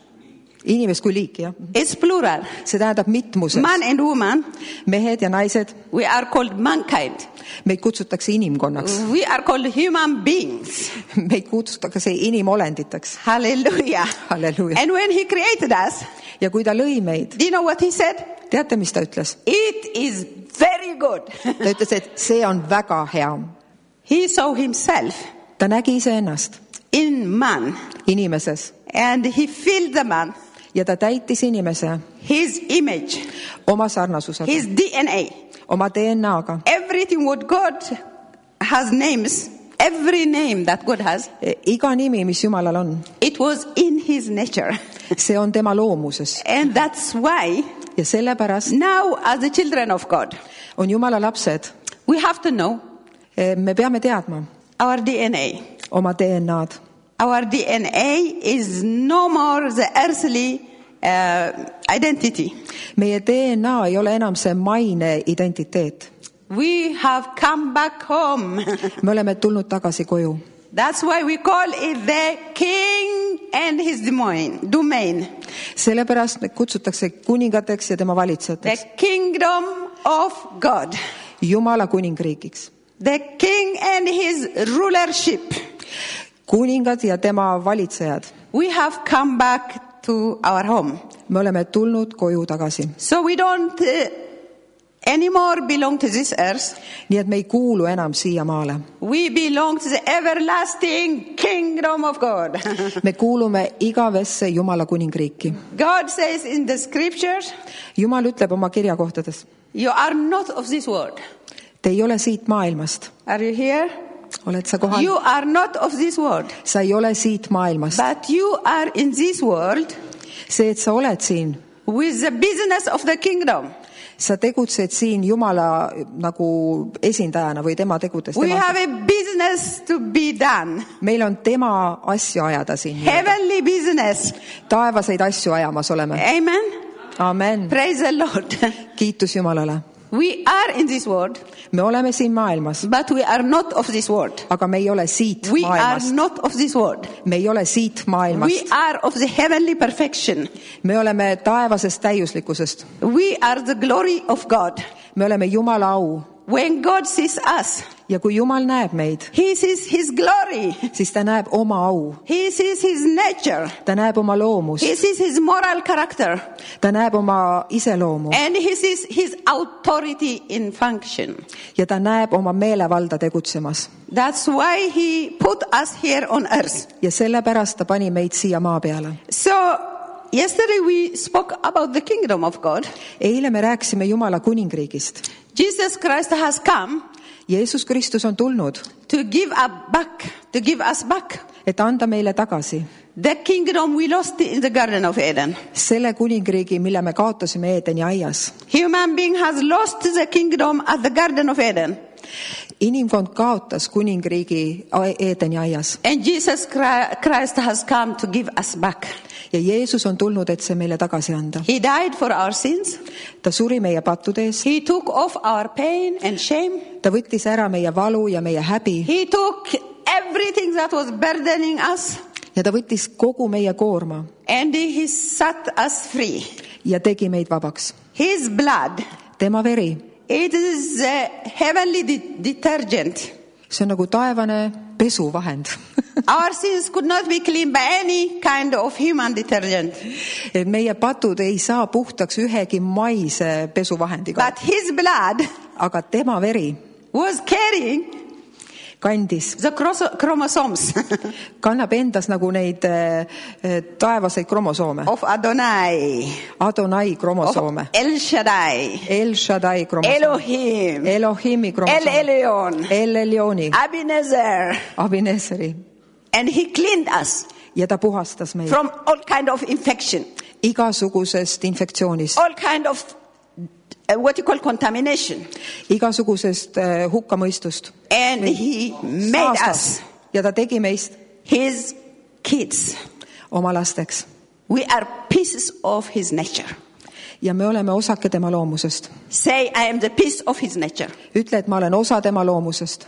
Inimest kui liik, jah. It's plural. See tähendab mitmuses. Man and woman. Mehed ja naised. We are called mankind. Meid kutsutakse inimkonnaks. We are called human beings. Meid kutsutakse inimolenditeks. Hallelujah. Hallelujah. And when he created us, ja kui ta lõi meid, do you know what he said? Teate, mis ta ütles? It is very good. Ta ütles, et see on väga hea. He saw himself. Ta nägi iseennast. In man. Inimeses. And he filled the man. Ja ta täitis inimese. His image. Oma sarnasusega. His D N A. Oma D N A-ga. Everything what God has names. Every name that God has. Iga nimi, mis Jumalal on. It was in his nature. See on tema loomuses. And that's why. Ja sellepärast. Now as the children of God. On Jumala lapsed. We have to know. Me peame teadma. Our D N A. Oma D N A-d. Our D N A is no more the earthly uh, identity. Meie D N A ei ole enam see maine identiteet. We have come back home. Me oleme tulnud tagasi koju. That's why we call it the king and his domain. Sellepärast kutsutakse kuningateks ja tema valitsejateks. The kingdom of God. Jumala kuningriigiks. The king and his rulership. Kuningad ja tema valitsejad. We have come back to our home. Me oleme tulnud koju tagasi. So we don't uh, anymore belong to this earth. Nii et me ei kuulu enam siia maale. We belong to the everlasting kingdom of God. Me kuulume igavesse Jumala kuningriiki. God says in the scriptures. Jumal ütleb oma kirjakohtades. You are not of this world. Te ei ole siit maailmast. Are you here? Oled sa kohal? You are not of this world. Sa ei ole siit maailmast. But you are in this world. See, et sa oled siin. With the business of the kingdom. Sa tegutsed siin Jumala nagu esindajana või tema tegudes. We tema... have a business to be done. Meil on tema asju ajada siin. Heavenly business. Taevaseid asju ajamas oleme. Amen. Amen. Praise the Lord. Kiitus Jumalale. We are in this world. Me oleme siin maailmas. But we are not of this world. Aga me ei ole siit we maailmast. We are not of this world. Me ei ole siit maailmast. We are of the heavenly perfection. Me oleme taevasest täiuslikkusest. We are the glory of God. Me oleme Jumala au. When God sees us, ja kui Jumal näeb meid, he sees his glory. Siis ta näeb oma au. He sees his nature. Ta näeb oma loomust. He sees his moral character. Ta näeb oma iseloomu. And he sees his authority in function. Ja ta näeb oma meelevalda tegutsemas. That's why he put us here on earth. Ja sellepärast ta pani meid siia maa peale. So yesterday we spoke about the kingdom of God. Eile me rääkisime Jumala kuningriigist. Jesus Christ has come. Jeesus Kristus on tulnud. To give up back, to give us back. Et anda meile tagasi. The kingdom we lost in the Garden of Eden. Selle kuningriigi, mille me kaotasime Eedeni aias. Human being has lost the kingdom at the Garden of Eden. Inimkond kaotas kuningriigi Eedeni aias. And Jesus Christ has come to give us back. Ja Jeesus on tulnud, et see meile tagasi anda. He died for our sins. Ta suri meie pattude ees. He took off our pain and shame. Ta võttis ära meie valu ja meie häbi. He took everything that was burdening us. Ja ta võttis kogu meie koorma. And he set us free. Ja tegi meid vabaks. His blood. Tema veri. It is a heavenly de- detergent. See on nagu taevane pesuvahend. Our sins could not be cleaned by any kind of human detergent. Et meie patud ei saa puhtaks ühegi maise pesuvahendiga. But his blood Aga tema veri was carrying kandis, the chros- chromosomes kannab endas nagu neid eh, eh, taevaseid kromosoome. of Adonai, Adonai of kromosoome. El Shaddai, El Shaddai kromosoome. Elohim, Elohimi El kromosoome. Elyon, El Elioni. Ebenezer. Abineseri. And he cleaned us Ja ta puhastas meid from all kind of infection, igasugusest infektsioonist, all kind of uh, what you call contamination. igasugusest eh, hukkamõistust. And he made us Ja ta tegi meist his kids. oma lasteks. We are pieces of his nature. Ja me oleme osake tema loomusest. Say, I am the piece of his nature. Ütle, et ma olen osa tema loomusest.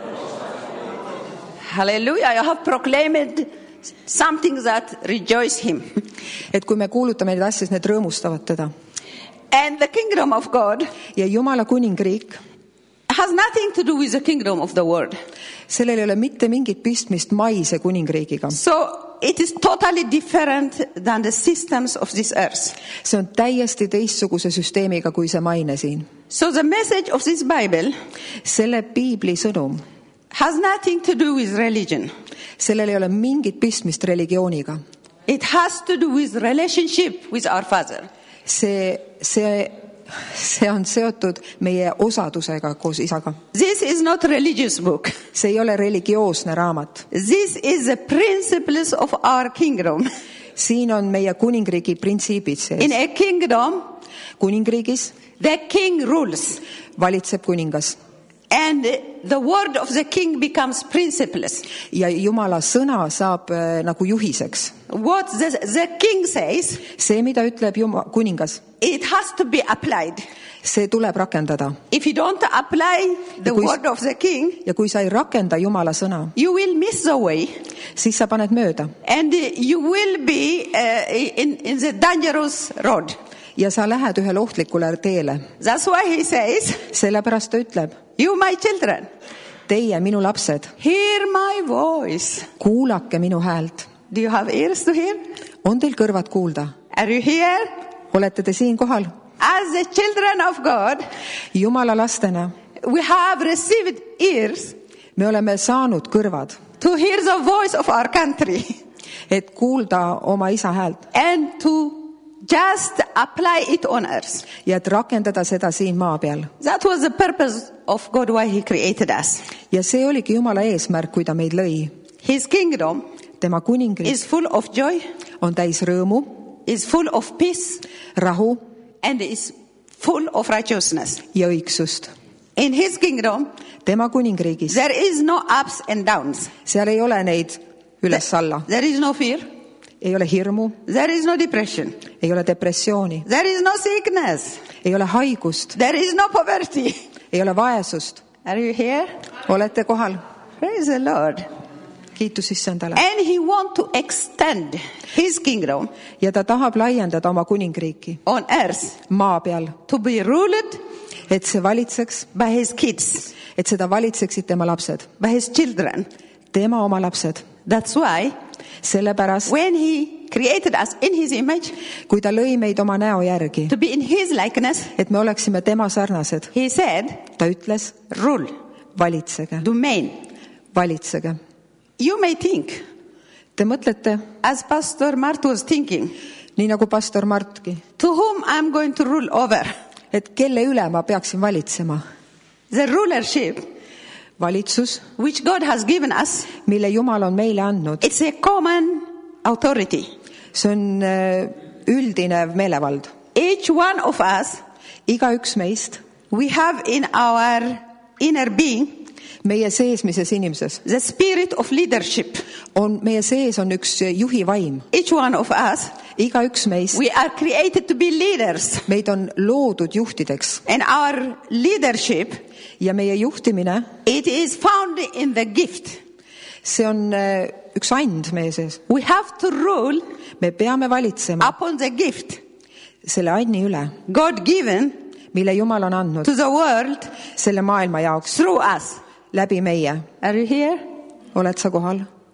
Hallelujah. You have proclaimed something that rejoice him. Et kui me kuulutame neid asju, siis need rõõmustavad teda. And the kingdom of God Ja Jumala kuningriik, has nothing to do with the kingdom of the world. sellel ei ole mitte mingit pistmist maise kuningriigiga. So it is totally different than the systems of this earth. See on täiesti teistsuguse süsteemiga kui see maine siin. So the message of this Bible Selle piibli sõnum, has nothing to do with religion. sellel ei ole mingit pistmist religiooniga. It has to do with relationship with our Father. See, see, see on seotud meie osadusega koos isaga. This is not a religious book. See ei ole religioosne raamat. This is the principles of our kingdom. Siin on meie kuningriigi printsiibid In sees. a kingdom, Kuningriigis the king rules. valitseb kuningas And the word of the king becomes principles. ja Jumala sõna saab äh, nagu juhiseks. What the, the king says, See, mida ütleb Juma, kuningas, it has to be applied. see tuleb rakendada. If you don't apply the Ja kui- word of the king, Ja kui sa ei rakenda Jumala sõna, you will miss the way. siis sa paned mööda. And you will be uh, in, in the dangerous road. Ja sa lähed ühele ohtlikule teele. That's why he says, Sellepärast ta ütleb, you my children, teie, minu lapsed, hear my voice. kuulake minu häält. Do you have ears to hear? On teil kõrvad kuulda? Are you here? Olete te siin kohal? As the children of God, Jumala lastena we have received ears me oleme saanud kõrvad, to hear the voice of our country et kuulda oma isa häält and to just apply it on earth. ja et rakendada seda siin maa peal. That was the purpose of God why he created us. Ja see oligi Jumala eesmärk, kui ta meid lõi. His kingdom Tema kuningriik is full of joy, on täis rõõmu, is full of peace, rahu and is full of righteousness. ja õigsust. In his kingdom, Tema kuningriigis, there is no ups and downs. seal ei ole neid üles-alla, There is no fear. ei ole hirmu, There is no depression. ei ole depressiooni, There is no sickness. ei ole haigust, There is no poverty. ei ole vaesust. Are you here? Olete kohal? Praise the Lord. Kiitus issandale. And he wants to extend his kingdom Ja ta tahab laiendada oma kuningriiki on earth maa peal, to be ruled et see valitseks, by his kids, et seda valitseksid tema lapsed, by his children. tema oma lapsed. That's why Sellepärast, when he created us in his image, kui ta lõi meid oma näo järgi, to be in his likeness, et me oleksime tema sarnased, he said, ta ütles, rule, valitsege, domain. valitsege. You may think, Te mõtlete, as Pastor Mart was thinking, nii nagu pastor Martki, to whom I'm going to rule over. et kelle üle ma peaksin valitsema. The rulership Valitsus, which God has given us, mille Jumal on meile andnud, it's a common authority. see on äh, üldine meelevald. Each one of us, Igaüks meist, we have in our inner being meie seesmises inimeses, the spirit of leadership. on, meie sees on üks juhi vaim. Each one of us, Igaüks meist, we are created to be leaders. meid on loodud juhtideks And our leadership, ja meie juhtimine, it is found in the gift. see on äh, üks and meie sees. We have to rule Me peame valitsema upon the gift selle anni üle, God given mille Jumal on andnud to the world selle maailma jaoks through us. läbi meie. Are you here? Oled sa kohal?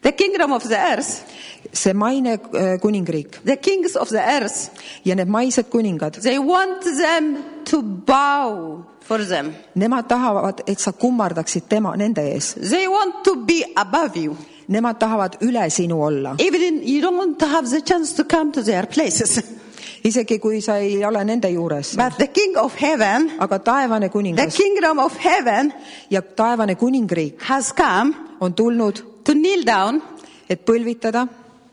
the kingdom of the earth, see maine kuningriik the kings of the earth, ja need maised kuningad, they want them to bow for them. nemad tahavad, et sa kummardaksid tema, nende ees. They want to be above you. Nemad tahavad üle sinu olla. Even you don't have the chance to come to their places. Isegi kui sa ei ole nende juures. But the king of heaven, aga taevane the kuningas kingdom of heaven ja taevane kuningriik has come on tulnud, to kneel down et põlvitada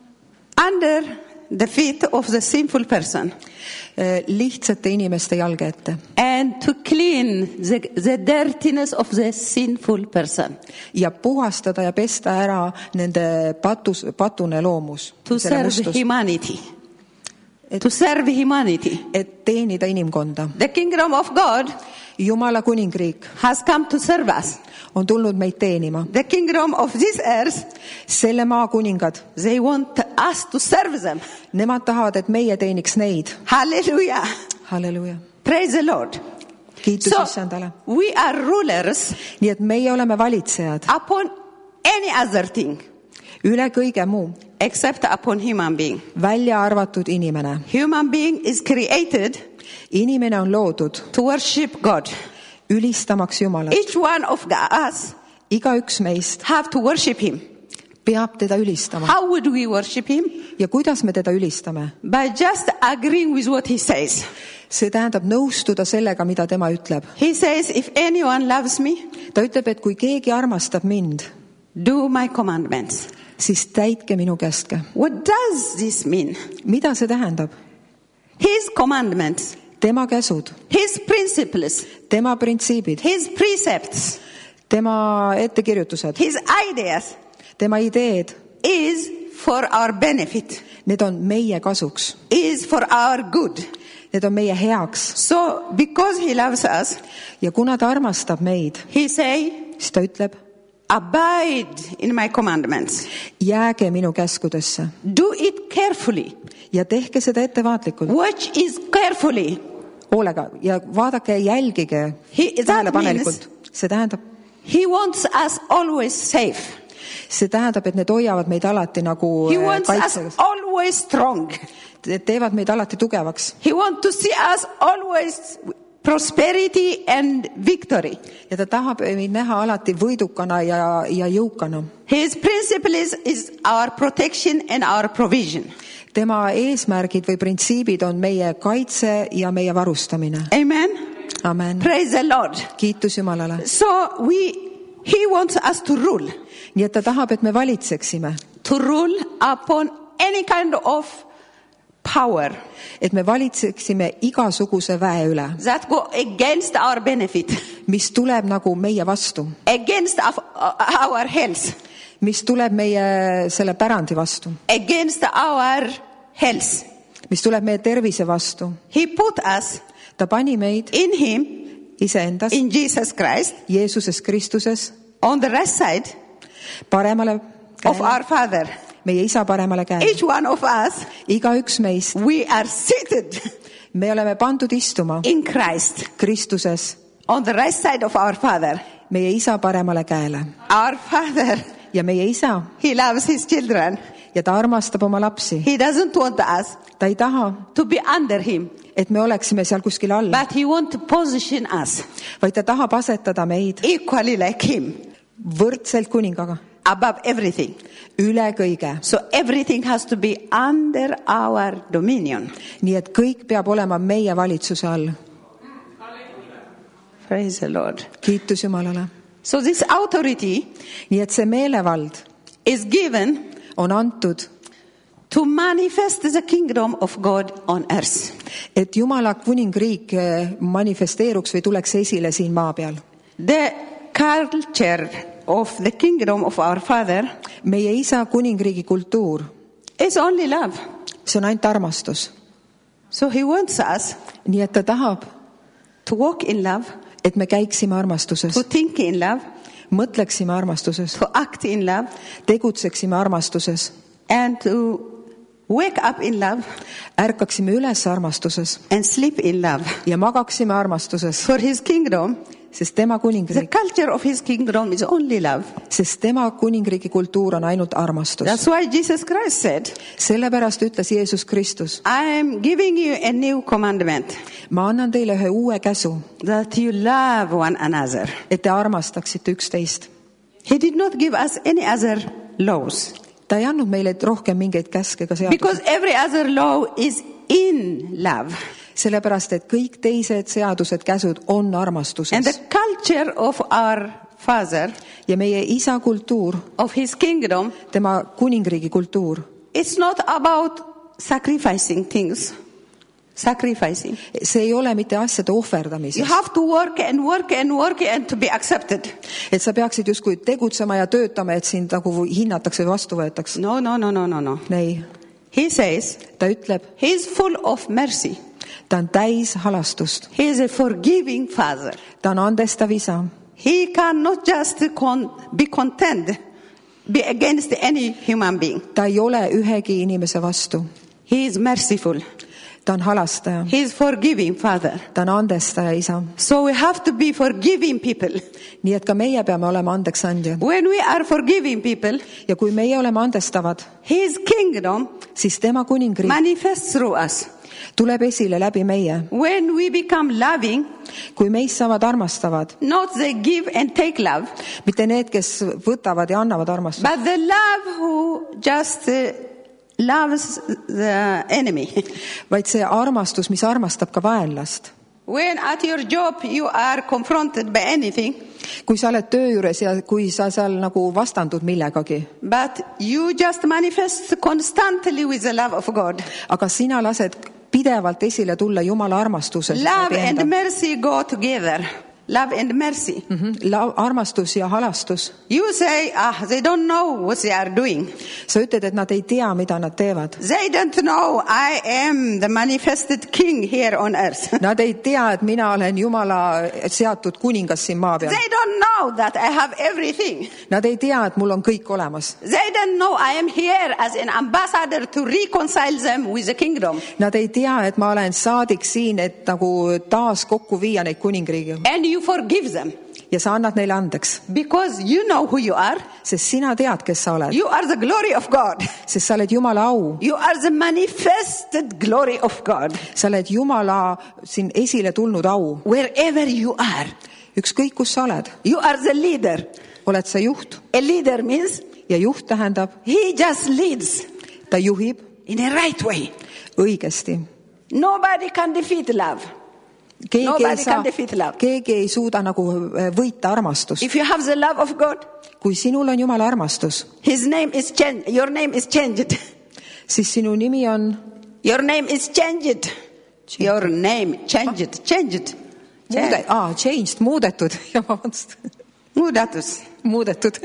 under the feet of the sinful person lihtsate inimeste jalge ette and to clean the, the dirtiness of the sinful person. Ja puhastada ja pesta ära nende patus, patune loomus. To serve humanity. Et, to serve humanity. Et teenida inimkonda. The kingdom of God Jumala kuningriik has come to serve us. On tulnud meid teenima. The kingdom of this earth, selle maa kuningad, they want us to serve them. Nemad tahavad, et meie teeniks neid. Hallelujah. Halleluja. Praise the Lord. Kiitus so, Issandale. We are rulers. Nii et meie oleme valitsejad. Upon any other thing. Üle kõige muu. Except upon human being. Välja arvatud inimene. Human being is created. Inimene on loodud. To worship God. Ülistamaks Jumalat. Each one of us. Igaüks meist. Have to worship him. Peab teda ülistama. How would we worship him? Ja kuidas me teda ülistame? By just agreeing with what he says. See tähendab nõustuda sellega, mida tema ütleb. He says, if anyone loves me, ta ütleb, et kui keegi armastab mind, do my commandments. Siis täitke minu käske. What does this mean? Mida see tähendab? His commandments. Tema käsud. His principles. Tema printsiibid. His precepts. Tema ettekirjutused. His ideas. Tema ideed. Is for our benefit. Need on meie kasuks. Is for our good. Need on meie heaks. So, because he loves us, ja kuna ta armastab meid, he say, siis ta ütleb, abide in my commandments. Jääge minu käskudesse. Do it carefully. Ja tehke seda ettevaatlikult. Watch it carefully. Hoolega ja vaadake ja jälgige tähelepanelikult. See tähendab, he wants us always safe. See tähendab, et need hoiavad meid alati nagu he wants kaitses. Us always strong. Teevad meid alati tugevaks. He wants to see us always prosperity and victory. Ja ta tahab meid näha alati võidukana ja, ja jõukana. His principle is, is our protection and our provision. Tema eesmärgid või printsiibid on meie kaitse ja meie varustamine. Amen. Amen. Praise the Lord. Kiitus Jumalale. So we, he wants us to rule. Nii et ta tahab, et me valitseksime. To rule upon any kind of power. Et me valitseksime igasuguse väe üle. That go against our benefit. Mis tuleb nagu meie vastu. Against our health. Mis tuleb meie selle pärandi vastu. Against our health. Mis tuleb meie tervise vastu. He put us. Ta pani meid. In him. Iseendas. In Jesus Christ. Jeesuses Kristuses. On the right side. Paremale käele. Of our Father. Meie isa paremale käele. Each one of us. Igaüks meist. We are seated. Me oleme pandud istuma. In Christ. Kristuses. On the right side of our Father. Meie isa paremale käele. Our Father. Ja meie isa. He loves his children. Ja ta armastab oma lapsi. He doesn't want us. Ta ei taha. To be under him. Et me oleksime seal kuskil all. But he wants to position us. Vaid ta tahab asetada meid. Equally like him. Võrdselt kuningaga. Above everything. Üle kõige. So everything has to be under our dominion. Nii et kõik peab olema meie valitsuse all. Praise the Lord. Kiitus Jumalale. So this authority. Nii et see meelevald. Is given. On antud. To manifest the kingdom of God on earth. Et Jumala kuningriik manifesteeruks või tuleks esile siin maa peal. The culture of the kingdom of our Father. Meie isa kuningriigi kultuur. Is only love. See on ainult armastus. So he wants us. Nii et ta tahab. To walk in love. Et me käiksime armastuses. To think in love. Mõtleksime armastuses. To act in love. Tegutseksime armastuses. And to wake up in love. Ärkaksime üles armastuses. And sleep in love. Ja magaksime armastuses. For his kingdom. sest tema The kuningriik, culture of his kingdom is only love. sest tema kuningriigi kultuur on ainult armastus. That's why Jesus Christ said, Sellepärast ütles Jeesus Kristus, I am giving you a new commandment, ma annan teile ühe uue käsu, that you love one another. et te armastaksite üksteist. He did not give us any other laws, ta ei andnud meile rohkem mingeid käske ega because seadusi, every other law is in love. sellepärast et kõik teised seadused, käsud on And the armastuses. culture of our Father, ja meie isa kultuur, of his kingdom, tema kuningriigi kultuur, it's not about sacrificing things. Sacrificing. see ei ole mitte asjade You ohverdamisest, have to work and work and work and to be accepted. et sa peaksid justkui tegutsema ja töötama, et sind nagu hinnatakse või vastu võetakse. No, no, no, no, no, no. ei, He says ta ütleb, he is full of mercy. ta on täis halastust, He is a forgiving Father. ta on andestav isa. He cannot just con- be content, be against any human being. ta ei ole ühegi inimese vastu, He is merciful. ta on halastaja, He is forgiving Father. ta on andestaja isa. So we have to be forgiving people. nii et ka meie peame olema andeksandjad When we are forgiving people, ja kui meie oleme andestavad, his kingdom siis tema kuningriik manifests through us. tuleb esile läbi meie. When we become loving, kui meist saavad armastavad, not the give and take love, mitte need, kes võtavad ja annavad armastust, but the love who just uh, loves the enemy. vaid see armastus, mis armastab ka vaenlast. When at your job you are confronted by anything, kui sa oled töö juures ja kui sa seal nagu vastandud millegagi, but you just manifest constantly with the love of God. aga sina lased pidevalt esile tulla Jumala armastuses. Love and mercy go together. Love and mercy. Mm-hmm. armastus ja halastus. You say, ah, they don't know what they are doing. sa ütled, et nad ei tea, mida nad teevad. They don't know I am the manifested king here on earth. Nad ei tea, et mina olen Jumala seatud kuningas siin maa peal. They don't know that I have everything. Nad ei tea, et mul on kõik olemas. They don't know I am here as an ambassador to reconcile them with the kingdom. Nad ei tea, et ma olen saadik siin, et nagu taas kokku viia neid kuningriigi. And you forgive them. Ja sa annad neile andeks. Because you know who you are. Sest sina tead, kes sa oled. You are the glory of God. Sest sa oled Jumala au. You are the manifested glory of God. Sa oled Jumala siin esile tulnud au. Wherever you are. Ükskõik, kus sa oled. You are the leader. Oled sa juht. A leader means ja juht tähendab, he just leads. Ta juhib in a right way. Õigesti. Nobody can defeat love. Keegi Nobody ei, saa, can defeat love. keegi ei suuda nagu võita armastust. If you have the love of God, kui sinul on Jumala armastus, his name is changed. Your name is changed. siis sinu nimi on Your name is changed. Your name changed. Changed. Muude, ah, changed, muudetud. Ja vabandust. Muudatus. Muudetud.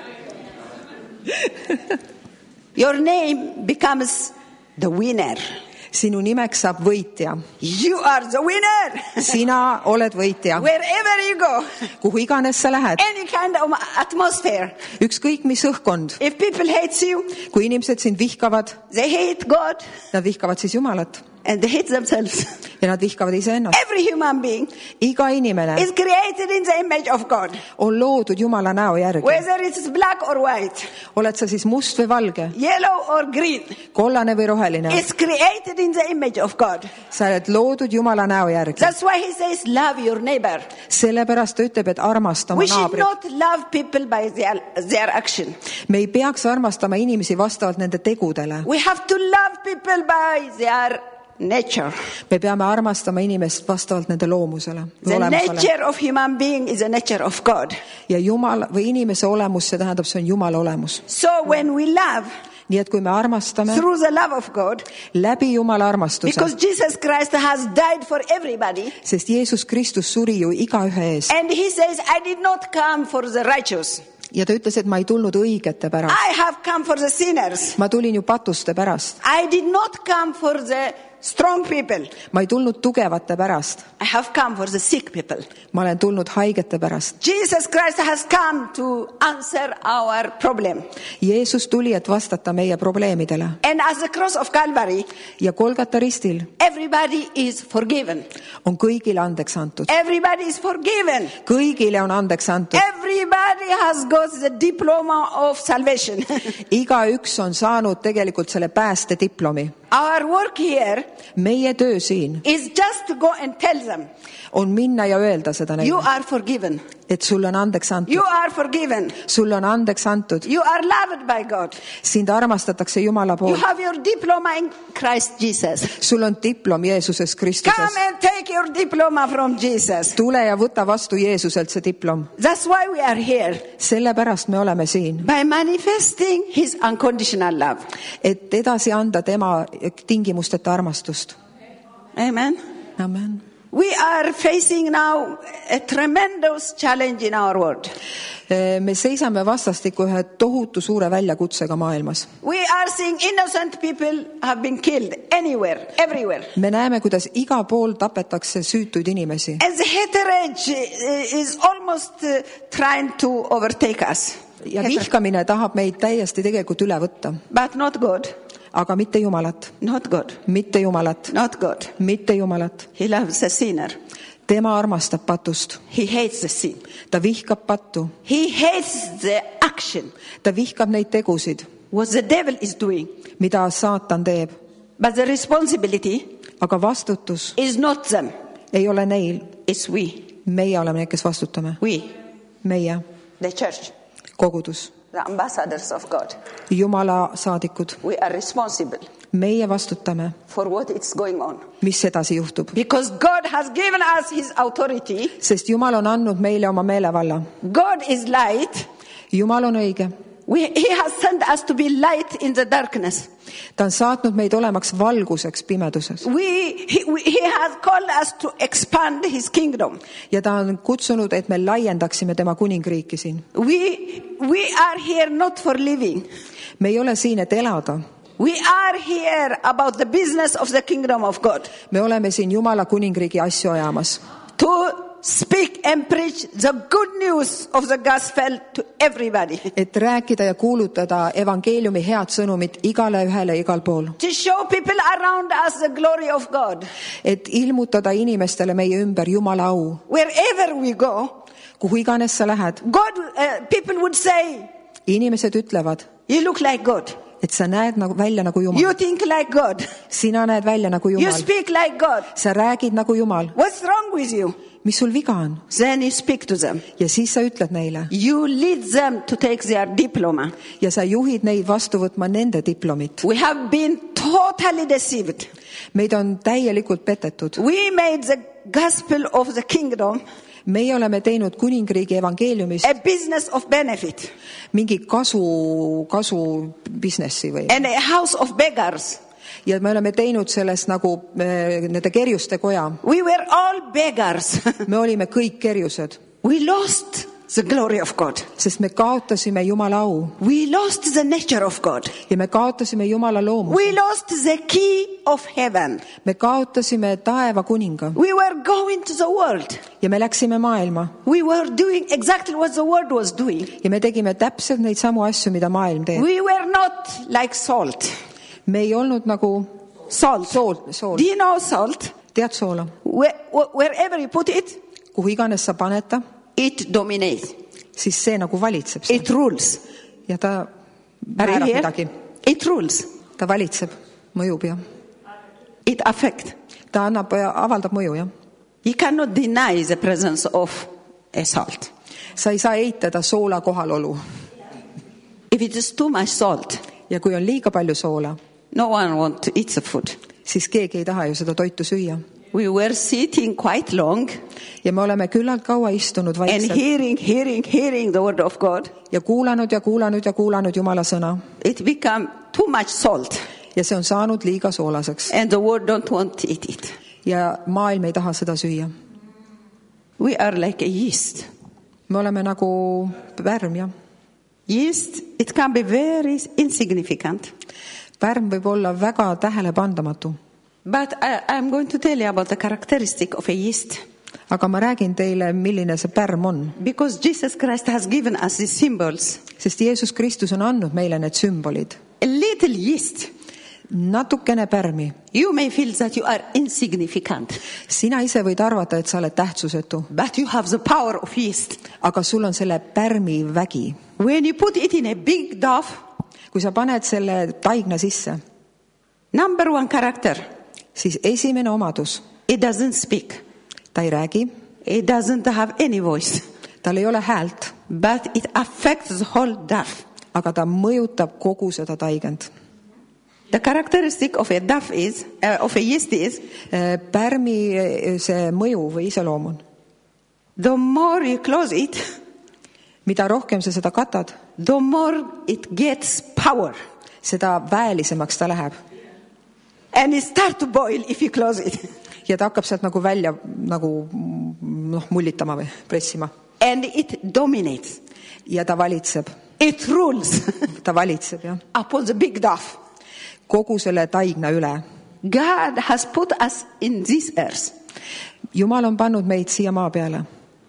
Your name becomes the winner. Sinu nimeks saab võitja. You are the winner. Sina oled võitja. Wherever you go. Kuhu iganes sa lähed. Any kind of atmosphere. Ükskõik mis õhkkond. If people hate you. Kui inimesed sind vihkavad. They hate God. Nad vihkavad siis Jumalat. And they hate themselves. Ja nad vihkavad iseennast. Every human being Iga inimene is created in the image of God. On loodud Jumala näo järgi. Whether it's black or white. Oled sa siis must või valge? Yellow or green. Kollane või roheline? It's created in the image of God. Sa oled loodud Jumala näo järgi. That's why he says love your neighbor. Sellepärast ta ütleb, et armasta oma We should naabrit. not love people by their, their action. Me ei peaks armastama inimesi vastavalt nende tegudele. We have to love people by their nature. Me peame armastama inimest vastavalt nende loomusele. The nature of human being is the nature of God. Ja Jumal või inimese olemus, see tähendab, see on Jumala olemus. So when we love, nii et kui me armastame through the love of God, läbi Jumala armastuse, because Jesus Christ has died for everybody, sest Jeesus Kristus suri ju igaühe ees. and he says, I did not come for the righteous. Ja ta ütles, et ma ei tulnud õigete pärast. I have come for the sinners. Ma tulin ju patuste pärast. I did not come for the strong people. Ma ei tulnud tugevate pärast. I have come for the sick people. Ma olen tulnud haigete pärast. Jesus Christ has come to answer our problem. Jeesus tuli, et vastata meie probleemidele. And as the cross of Calvary, ja Golgata ristil every Everybody is forgiven. on kõigile andeks antud. Everybody is forgiven. Kõigile on andeks antud. Everybody has got the diploma of salvation. Igaüks on saanud tegelikult selle päästediplomi. Our work here Meie töö siin is just to go and tell them, on minna ja öelda seda you neile, are forgiven. et sulle on andeks antud. You are forgiven. Sulle on andeks antud. You are loved by God. Sind armastatakse Jumala You poolt. have your diploma in Christ Jesus. Sul on diplom Jeesuses Kristuses. Come and take your diploma from Jesus. Tule ja võta vastu Jeesuselt see diplom. That's why we are here. Sellepärast me oleme siin, By manifesting his unconditional love. et edasi anda tema tingimusteta armastust. Amen. Amen. We are facing now a tremendous challenge in our world. Me seisame vastastikku ühe tohutu suure väljakutsega maailmas. We are seeing innocent people have been killed anywhere, everywhere. Me näeme, kuidas iga pool tapetakse süütuid inimesi. And the hatred is almost uh, trying to overtake us. Ja vihkamine tahab meid täiesti tegelikult üle võtta. But not God. Aga mitte Jumalat. Not God. Mitte Jumalat. Not God. Mitte Jumalat. He loves the sinner. Tema armastab patust. He hates the sin. Ta vihkab pattu. He hates the action. Ta vihkab neid tegusid, What the devil is doing. mida saatan teeb. But the responsibility Aga vastutus is not them. ei ole neil. It's we. Meie oleme need, kes vastutame. We. Meie, The church. kogudus, The ambassadors of God. Jumala saadikud. We are responsible Meie vastutame, for what is going on. mis edasi juhtub. Because God has given us his authority. Sest Jumal on andnud meile oma meelevalla. God is light. Jumal on õige. We, he has sent us to be light in the darkness. Ta on saatnud meid olemaks valguseks pimeduses. We, he, we, he has called us to expand his kingdom. Ja ta on kutsunud, et me laiendaksime tema kuningriiki siin. We, we are here not for living. Me ei ole siin, et elada. We are here about the business of the kingdom of God. Me oleme siin Jumala kuningriigi asju ajamas. To speak and preach the good news of the gospel to everybody. Et rääkida ja kuulutada evangeeliumi head sõnumit igale ühele igal pool. To show people around us the glory of God. Et ilmutada inimestele meie ümber Jumala au. Wherever we go, Kuhu iganes sa lähed, God, uh, people would say, inimesed ütlevad, you look like God. et sa näed nagu välja nagu Jumal. You think like God. Sina näed välja nagu You Jumal. speak like God. Sa räägid nagu Jumal. What's wrong with you? Mis sul viga on? Then you speak to them. Ja siis sa ütled neile. You lead them to take their diploma. Ja sa juhid neid vastu võtma nende diplomit. We have been totally deceived. Meid on täielikult petetud. We made the gospel of the kingdom Meie oleme teinud kuningriigi evangeeliumist a business of benefit mingi kasu, kasu businessi või. and a house of beggars. Ja me oleme teinud sellest nagu äh, nende kerjuste koja. We were all beggars. Me olime kõik kerjused, We lost the glory of God. sest me kaotasime Jumala au We lost the nature of God. ja me kaotasime Jumala loomuse. We lost the key of heaven. Me kaotasime taeva kuninga We were going to the world. ja me läksime maailma We were doing exactly what the world was doing. ja me tegime täpselt neid samu asju, mida maailm teeb. We were not like salt. Me ei olnud nagu Salt. sool, sool. Do you know salt? Tead soola? Where, wherever you put it, Kuhu iganes sa paned ta, it dominates. siis see nagu valitseb seal. It rules. Ja ta Are you määrab here? midagi. It rules. Ta valitseb, mõjub ja It affects. ta annab, avaldab mõju, jah. You cannot deny the presence of a salt. Sa ei saa eitada soola kohalolu. If it is too much salt, Ja kui on liiga palju soola, no one wants to eat the food. siis keegi ei taha ju seda toitu süüa. We were sitting quite long Ja me oleme küllalt kaua istunud and vaikselt hearing, hearing, hearing the word of God. ja kuulanud ja kuulanud ja kuulanud Jumala sõna. It became too much salt Ja see on saanud liiga soolaseks. and the world don't want to eat it. Ja maailm ei taha seda süüa. We are like a yeast. Me oleme nagu pärm, jah. Yeast, it can be very insignificant. Pärm võib olla väga tähelepandamatu. But I, I'm going to tell you about the characteristic of a yeast. Aga ma räägin teile, milline see pärm on. Because Jesus Christ has given us these symbols. Sest Jeesus Kristus on andnud meile need sümbolid. A little yeast natukene pärmi. You may feel that you are insignificant, Sina ise võid arvata, et sa oled tähtsusetu, but you have the power of yeast. aga sul on selle pärmi vägi. When you put it in a big dove, Kui sa paned selle taigna sisse, number one character, siis esimene omadus, it doesn't speak. ta ei räägi, It doesn't have any voice, tal ei ole häält, but it affects the whole dove. aga ta mõjutab kogu seda taigend. The characteristic of a dove is, uh, of a yeast is, Eh, Pärmi eh, see mõju või iseloom on, the more you close it, mida rohkem sa seda katad, the more it gets power. seda väelisemaks ta läheb. And it starts to boil if you close it. Ja ta hakkab sealt nagu välja nagu noh, mullitama või pressima. And it dominates. Ja ta valitseb. It rules Ta valitseb, jah. upon the big dove. Kogu selle taigna üle. God has put us in this earth. Jumal on pannud meid siia maa peale.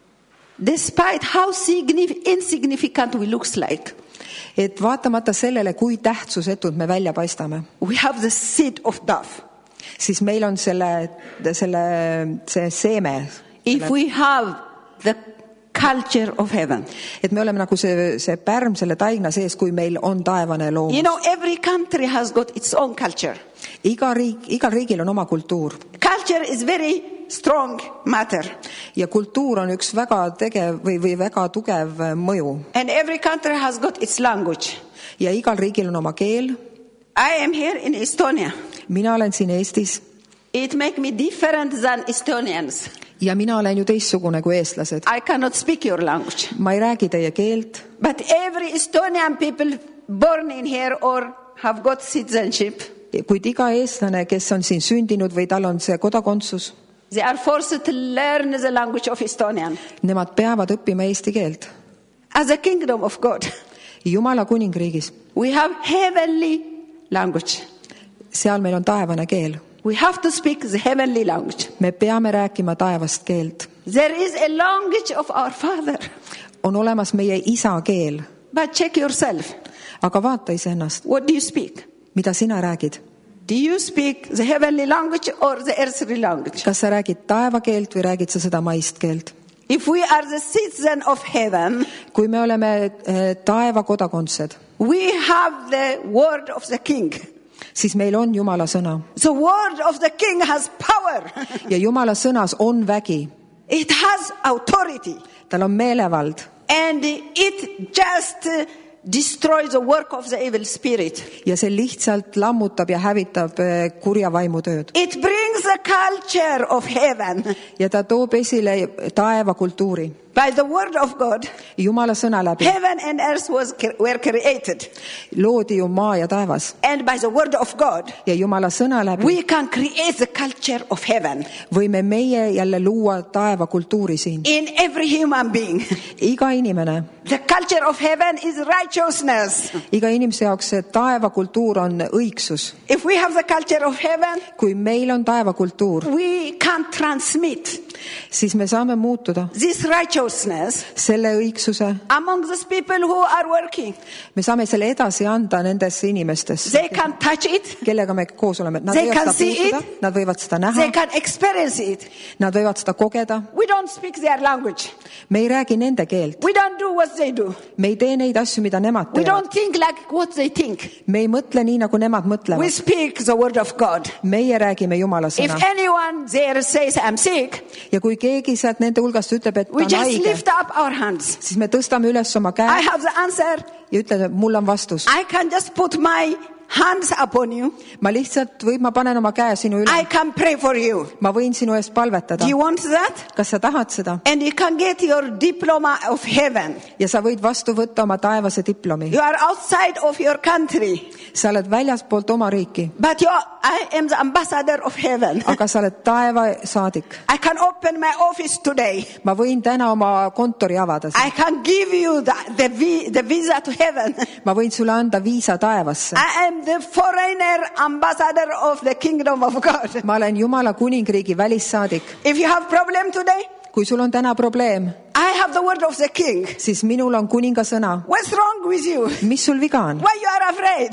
Despite how signif- insignificant we looks like, Et vaatamata sellele, kui tähtsusetud me välja paistame, we have the seed of dove. siis meil on selle, selle, see seeme. If we have the culture of heaven. Et me oleme nagu see, see pärm selle taigna sees, kui meil on taevane loomus. You know, every country has got its own culture. Iga riik, igal riigil on oma kultuur. Culture is very strong matter. Ja kultuur on üks väga tegev või, või väga tugev mõju. And every country has got its language. Ja igal riigil on oma keel. I am here in Estonia. Mina olen siin Eestis. It makes me different than Estonians. Ja mina olen ju teistsugune kui eestlased. I cannot speak your language. Ma ei räägi teie keelt. But every Estonian people born in here or have got citizenship, Kuid iga eestlane, kes on siin sündinud või tal on see kodakondsus, they are forced to learn the language of Estonian. nemad peavad õppima eesti keelt. As a kingdom of God, Jumala kuningriigis, we have heavenly language. seal meil on taevane keel. We have to speak the heavenly language. Me peame rääkima taevast keelt. There is a language of our Father. On olemas meie isa keel. But check yourself. Aga vaata iseennast. What do you speak? Mida sina räägid? Do you speak the heavenly language or the earthly language? Kas sa räägid taeva keelt või räägid sa seda maist keelt? If we are the citizen of heaven, Kui me oleme eh, taeva kodakondsed, we have the word of the king. siis meil on Jumala sõna. The word of the king has power. Ja Jumala sõnas on vägi. It has authority. Tal on meelevald. And it just uh, destroys the work of the evil spirit. Ja see lihtsalt lammutab ja hävitab eh, kurja vaimu tööd. It brings the culture of heaven. Ja ta toob esile taeva kultuuri. By the word of God, Jumala sõna läbi. heaven and earth was, were created. Loodi ju maa ja taevas. And by the word of God, Ja Jumala sõna läbi we can create the culture of heaven võime meie jälle luua taeva kultuuri siin. in every human being. Iga inimene, The culture of heaven is righteousness. iga inimese jaoks see taeva kultuur on õigsus. If we have the culture of heaven, Kui meil on taeva kultuur, we can transmit siis me saame muutuda this righteousness selle õigsuse. among those people who are working. Me saame selle edasi anda nendesse inimestesse, They can touch it. kellega me koos oleme. Nad They võivad can seda see puutuda, it. nad võivad seda näha, They can experience it. nad võivad seda kogeda. We don't speak their language. Me ei räägi nende keelt. We don't do what they do. Me ei tee neid asju, mida nemad We teevad. don't think like what they think. Me ei mõtle nii, nagu nemad We mõtlevad. speak the word of God. Meie räägime Jumala If sõna. anyone there says I'm sick, Ja kui keegi sealt nende hulgast ütleb, et ta we on just haige, lift up our hands. siis me tõstame üles oma I käe have the answer. ja ütleme, et mul on vastus. I can just put my hands upon you. Ma lihtsalt või ma panen oma käe sinu üle. I can pray for you. Ma võin sinu eest palvetada. Do you want that? Kas sa tahad seda? And you can get your diploma of heaven. Ja sa võid vastu võtta oma taevase diplomi. You are outside of your country, Sa oled väljaspoolt oma riiki, but you are, I am the ambassador of heaven. aga sa oled taeva saadik. I can open my office today. Ma võin täna oma kontori avada. I can give you the, the, vi- the visa to heaven. Ma võin sulle anda viisa taevasse. I am the foreigner ambassador of the kingdom of God. Ma olen Jumala kuningriigi välissaadik. If you have problem today, Kui sul on täna probleem, I have the word of the king. siis minul on kuninga sõna. What's wrong with you? Mis sul viga on? Why you are afraid?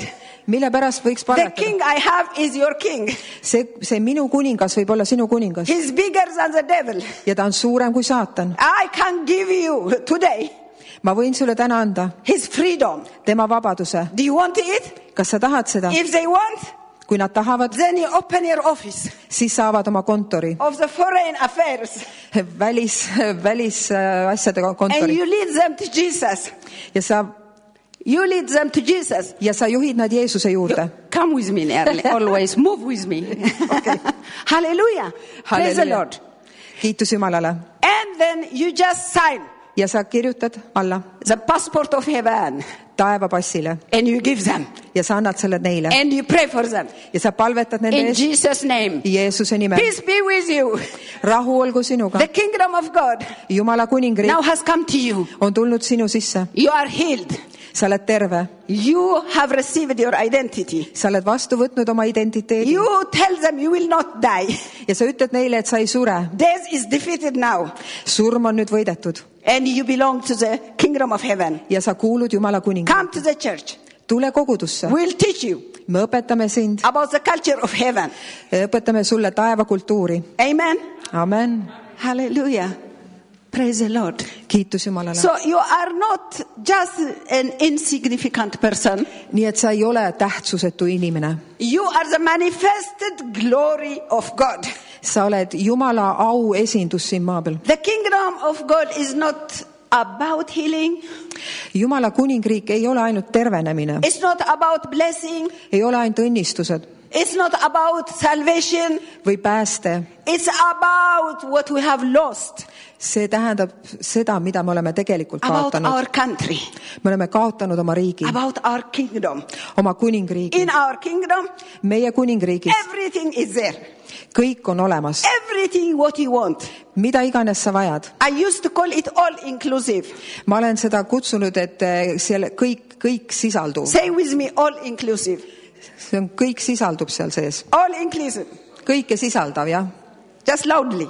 mille pärast võiks The palvetada? king I have is your king. see, see minu kuningas võib olla sinu kuningas He's bigger than the devil. ja ta on suurem kui saatan. I can give you today ma võin sulle täna anda his freedom. tema vabaduse. Do you want it? kas sa tahad seda? If they want, kui nad tahavad, then you open your office siis saavad oma kontori, of the foreign affairs välis, välisasjade and kontori you lead them to Jesus. ja sa, You lead them to Jesus. ja sa juhid nad Jeesuse juurde. Come with me, Nerli. Always move with me. Okay. Hallelujah. Praise the Halleluuja. Lord. kiitus Jumalale. And then you just sign ja sa kirjutad alla the passport of heaven taevapassile and you give them ja sa annad selle neile and you pray for them. ja sa palvetad nende In eest Jesus' name. Jeesuse nimel. Peace be with you. rahu olgu sinuga. The kingdom of God Jumala kuningriik now has come to you. on tulnud sinu sisse. You are healed. sa oled terve. You have received your identity. sa oled vastu võtnud oma identiteedi. You tell them you will not die. ja sa ütled neile, et sa ei sure. Death is defeated now. surm on nüüd võidetud. And you belong to the kingdom of heaven. ja sa kuulud Jumala kuninga. Come to the church. tule kogudusse. We'll teach you me õpetame sind. about the culture of heaven. õpetame sulle taevakultuuri. Amen. Amen. Hallelujah. Praise the Lord. kiitus Jumalale. So you are not just an insignificant person. nii et sa ei ole tähtsusetu inimene. You are the manifested glory of God. sa oled Jumala au esindus siin maa peal. The kingdom of God is not about healing. Jumala kuningriik ei ole ainult tervenemine. It's not about blessing. ei ole ainult õnnistused It's not about salvation. või pääste. It's about what we have lost. see tähendab seda, mida me oleme tegelikult About kaotanud. our country. me oleme kaotanud oma riigi, About our kingdom. oma kuningriigi. In our kingdom, meie kuningriigis everything is there. kõik on olemas, Everything what you want. mida iganes sa vajad. I used to call it all inclusive. ma olen seda kutsunud, et eh, seal kõik, kõik sisaldub. Say with me, all inclusive. see on, kõik sisaldub seal sees. All inclusive. kõike sisaldav, jah. Just loudly.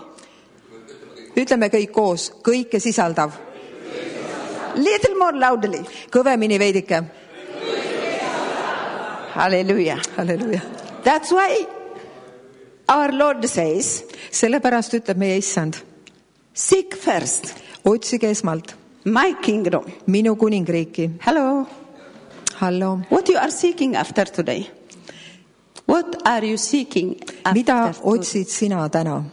ütleme kõik koos, kõike sisaldav. Little more loudly. kõvemini veidike. Hallelujah. halleluuja. That's why our Lord says, sellepärast ütleb meie issand, seek first otsige esmalt my kingdom. minu kuningriiki. Hello. hallo. What you are seeking after today? What are you seeking after mida today? otsid sina täna?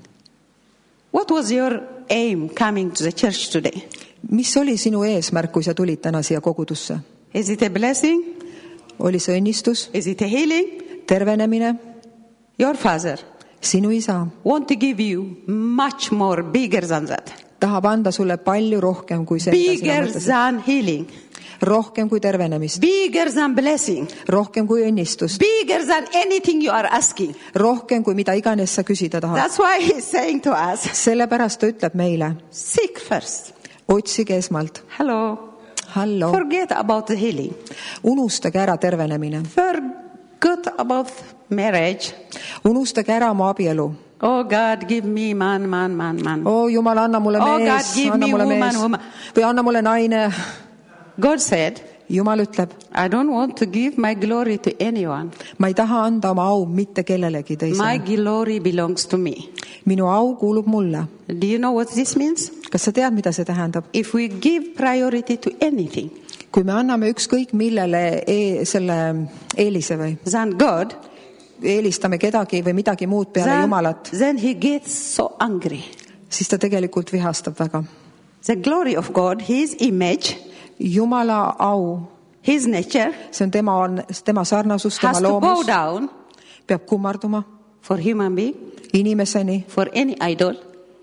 What was your aim coming to the church today? mis oli sinu eesmärk, kui sa tulid täna siia kogudusse? Is it a blessing? oli see õnnistus, Is it a healing? tervenemine? Your father sinu isa want to give you much more bigger than that. tahab anda sulle palju rohkem kui see, mida sina Bigger mõtlesid. than healing. rohkem kui tervenemist, Bigger than blessing. rohkem kui õnnistust, Bigger than anything you are asking. rohkem kui mida iganes sa küsida tahad. That's why he's saying to us, sellepärast ta ütleb meile, seek first. otsige esmalt. Hello. hallo, Forget about the healing. unustage ära tervenemine, Forget about marriage. unustage ära oma abielu. Oh God, give me man, man, man, man. oo Jumal, anna mulle Oh mees, God, give anna me mulle woman, mees woman. või anna mulle naine. God said, Jumal ütleb, I don't want to give my glory to anyone. ma ei taha anda oma au mitte kellelegi My teisele. glory belongs to me. minu au kuulub mulle. Do you know what this means? kas sa tead, mida see tähendab? If we give priority to anything kui me anname ükskõik millele e selle eelise või than God, eelistame kedagi või midagi muud peale then, Jumalat, then he gets so angry. siis ta tegelikult vihastab väga. The glory of God, his image, Jumala au, his nature, see on tema, tema sarnasus, tema has to go loomus, down peab kummarduma for human being, inimeseni. for any idol,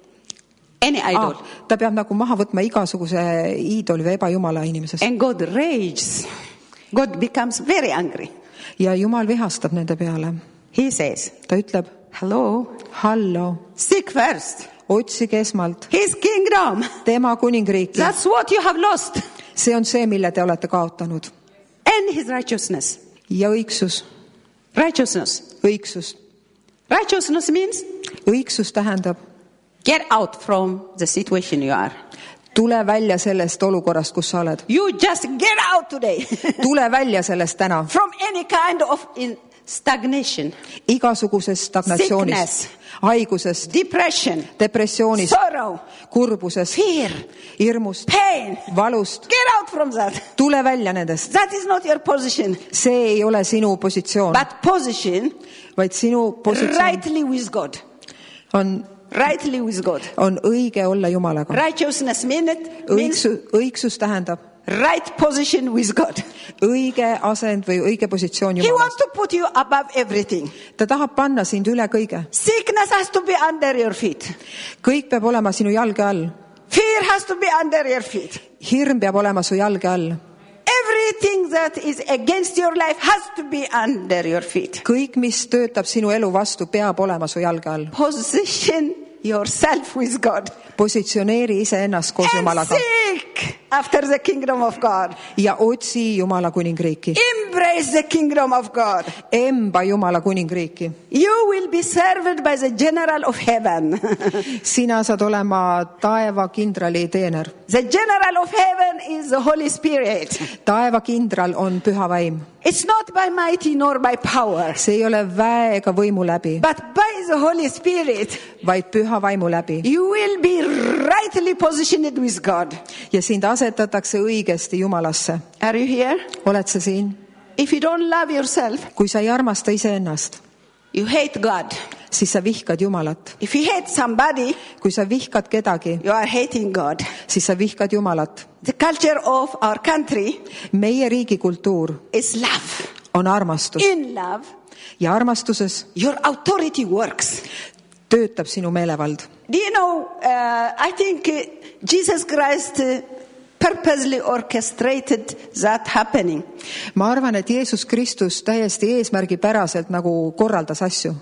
any idol. Ah, ta peab nagu maha võtma igasuguse iidoli või ebajumala inimesest. And God rages. God becomes very angry. ja Jumal vihastab nende peale. He says, ta ütleb, hello, hallo, seek first otsige esmalt his kingdom. tema kuningriiki. That's what you have lost. see on see, mille te olete kaotanud. And his righteousness. ja õigsus, Righteousness. õigsus. Righteousness means õigsus tähendab get out from the situation you are. tule välja sellest olukorrast, kus sa oled. You just get out today Tule välja sellest täna. from any kind of in stagnation, Igasugusest stagnatsioonist, Sickness. haigusest, depression, depressioonist, sorrow, kurbusest, fear, hirmust, pain. valust. Get out from that. Tule välja nendest. That is not your position. See ei ole sinu positsioon, But position vaid sinu positsioon rightly with God. on, Rightly with God. on õige olla Jumalaga. Righteousness mean it, means Õigsus, õigsus tähendab right position with God. õige asend või õige positsioon He Jumalas. wants to put you above everything. Ta tahab panna sind üle kõige. Sickness has to be under your feet. Kõik peab olema sinu jalge all. Fear has to be under your feet. Hirm peab olema su jalge all. Everything that is against your life has to be under your feet. Kõik, mis töötab sinu elu vastu, peab olema su jalge all. Position yourself with God. Positsioneeri iseennast koos And Jumalaga seek after the kingdom of God. ja otsi Jumala kuningriiki. Embrace the kingdom of God. Emba Jumala kuningriiki. You will be served by the general of heaven. Sina saad olema taeva kindrali teener. The general of heaven is the Holy Spirit. Taeva kindral on püha vaim. It's not by mighty nor by power, See ei ole väe ega võimu läbi, but by the Holy Spirit. vaid püha vaimu läbi. You will be rightly positioned with God. Ja sind asetatakse õigesti Jumalasse. Are you here? Oled sa siin? If you don't love yourself, Kui sa ei armasta iseennast, you hate God. siis sa vihkad Jumalat. If you hate somebody, Kui sa vihkad kedagi, you are hating God. siis sa vihkad Jumalat. The culture of our country Meie riigi kultuur is love. on armastus In love, ja armastuses your authority works. töötab sinu meelevald. Do you know, uh, I think uh, Jesus Christ uh, purposely orchestrated that happening. Ma arvan, et Jeesus Kristus täiesti eesmärgipäraselt nagu korraldas asju.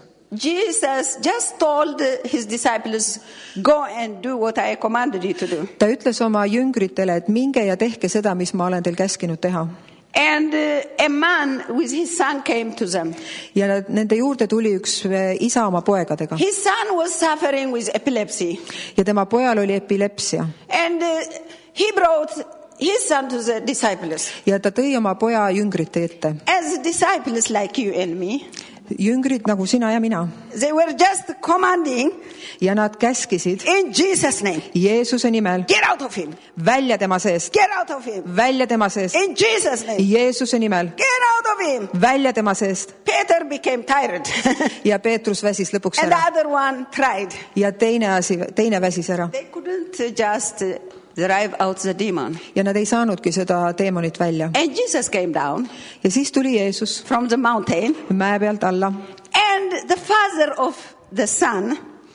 Jesus just told his disciples, go and do what I commanded you to do. Ta ütles oma jüngritele, et minge ja tehke seda, mis ma olen teil käskinud teha. And uh, a man with his son came to them. Ja nad- nende juurde tuli üks eh, isa oma poegadega. His son was suffering with epilepsy. Ja tema pojal oli epilepsia. And uh, he brought his son to the disciples. Ja ta tõi oma poja jüngrite ette. As disciples like you and me, Jüngrid nagu sina ja mina. they were just commanding Ja nad käskisid in Jesus' name, Jeesuse nimel get out of him, välja tema seest. get out of him. Välja tema seest. In Jesus' name, Jeesuse nimel get out of him. välja tema seest. Peter became tired. Ja Peetrus väsis lõpuks And the ära. other one tried. Ja teine asi, teine väsis ära. They couldn't uh, just uh, drive out the demon. Ja nad ei saanudki seda teemonit välja. And Jesus came down Ja siis tuli Jeesus from the mountain. mäe pealt alla. And the father of the son,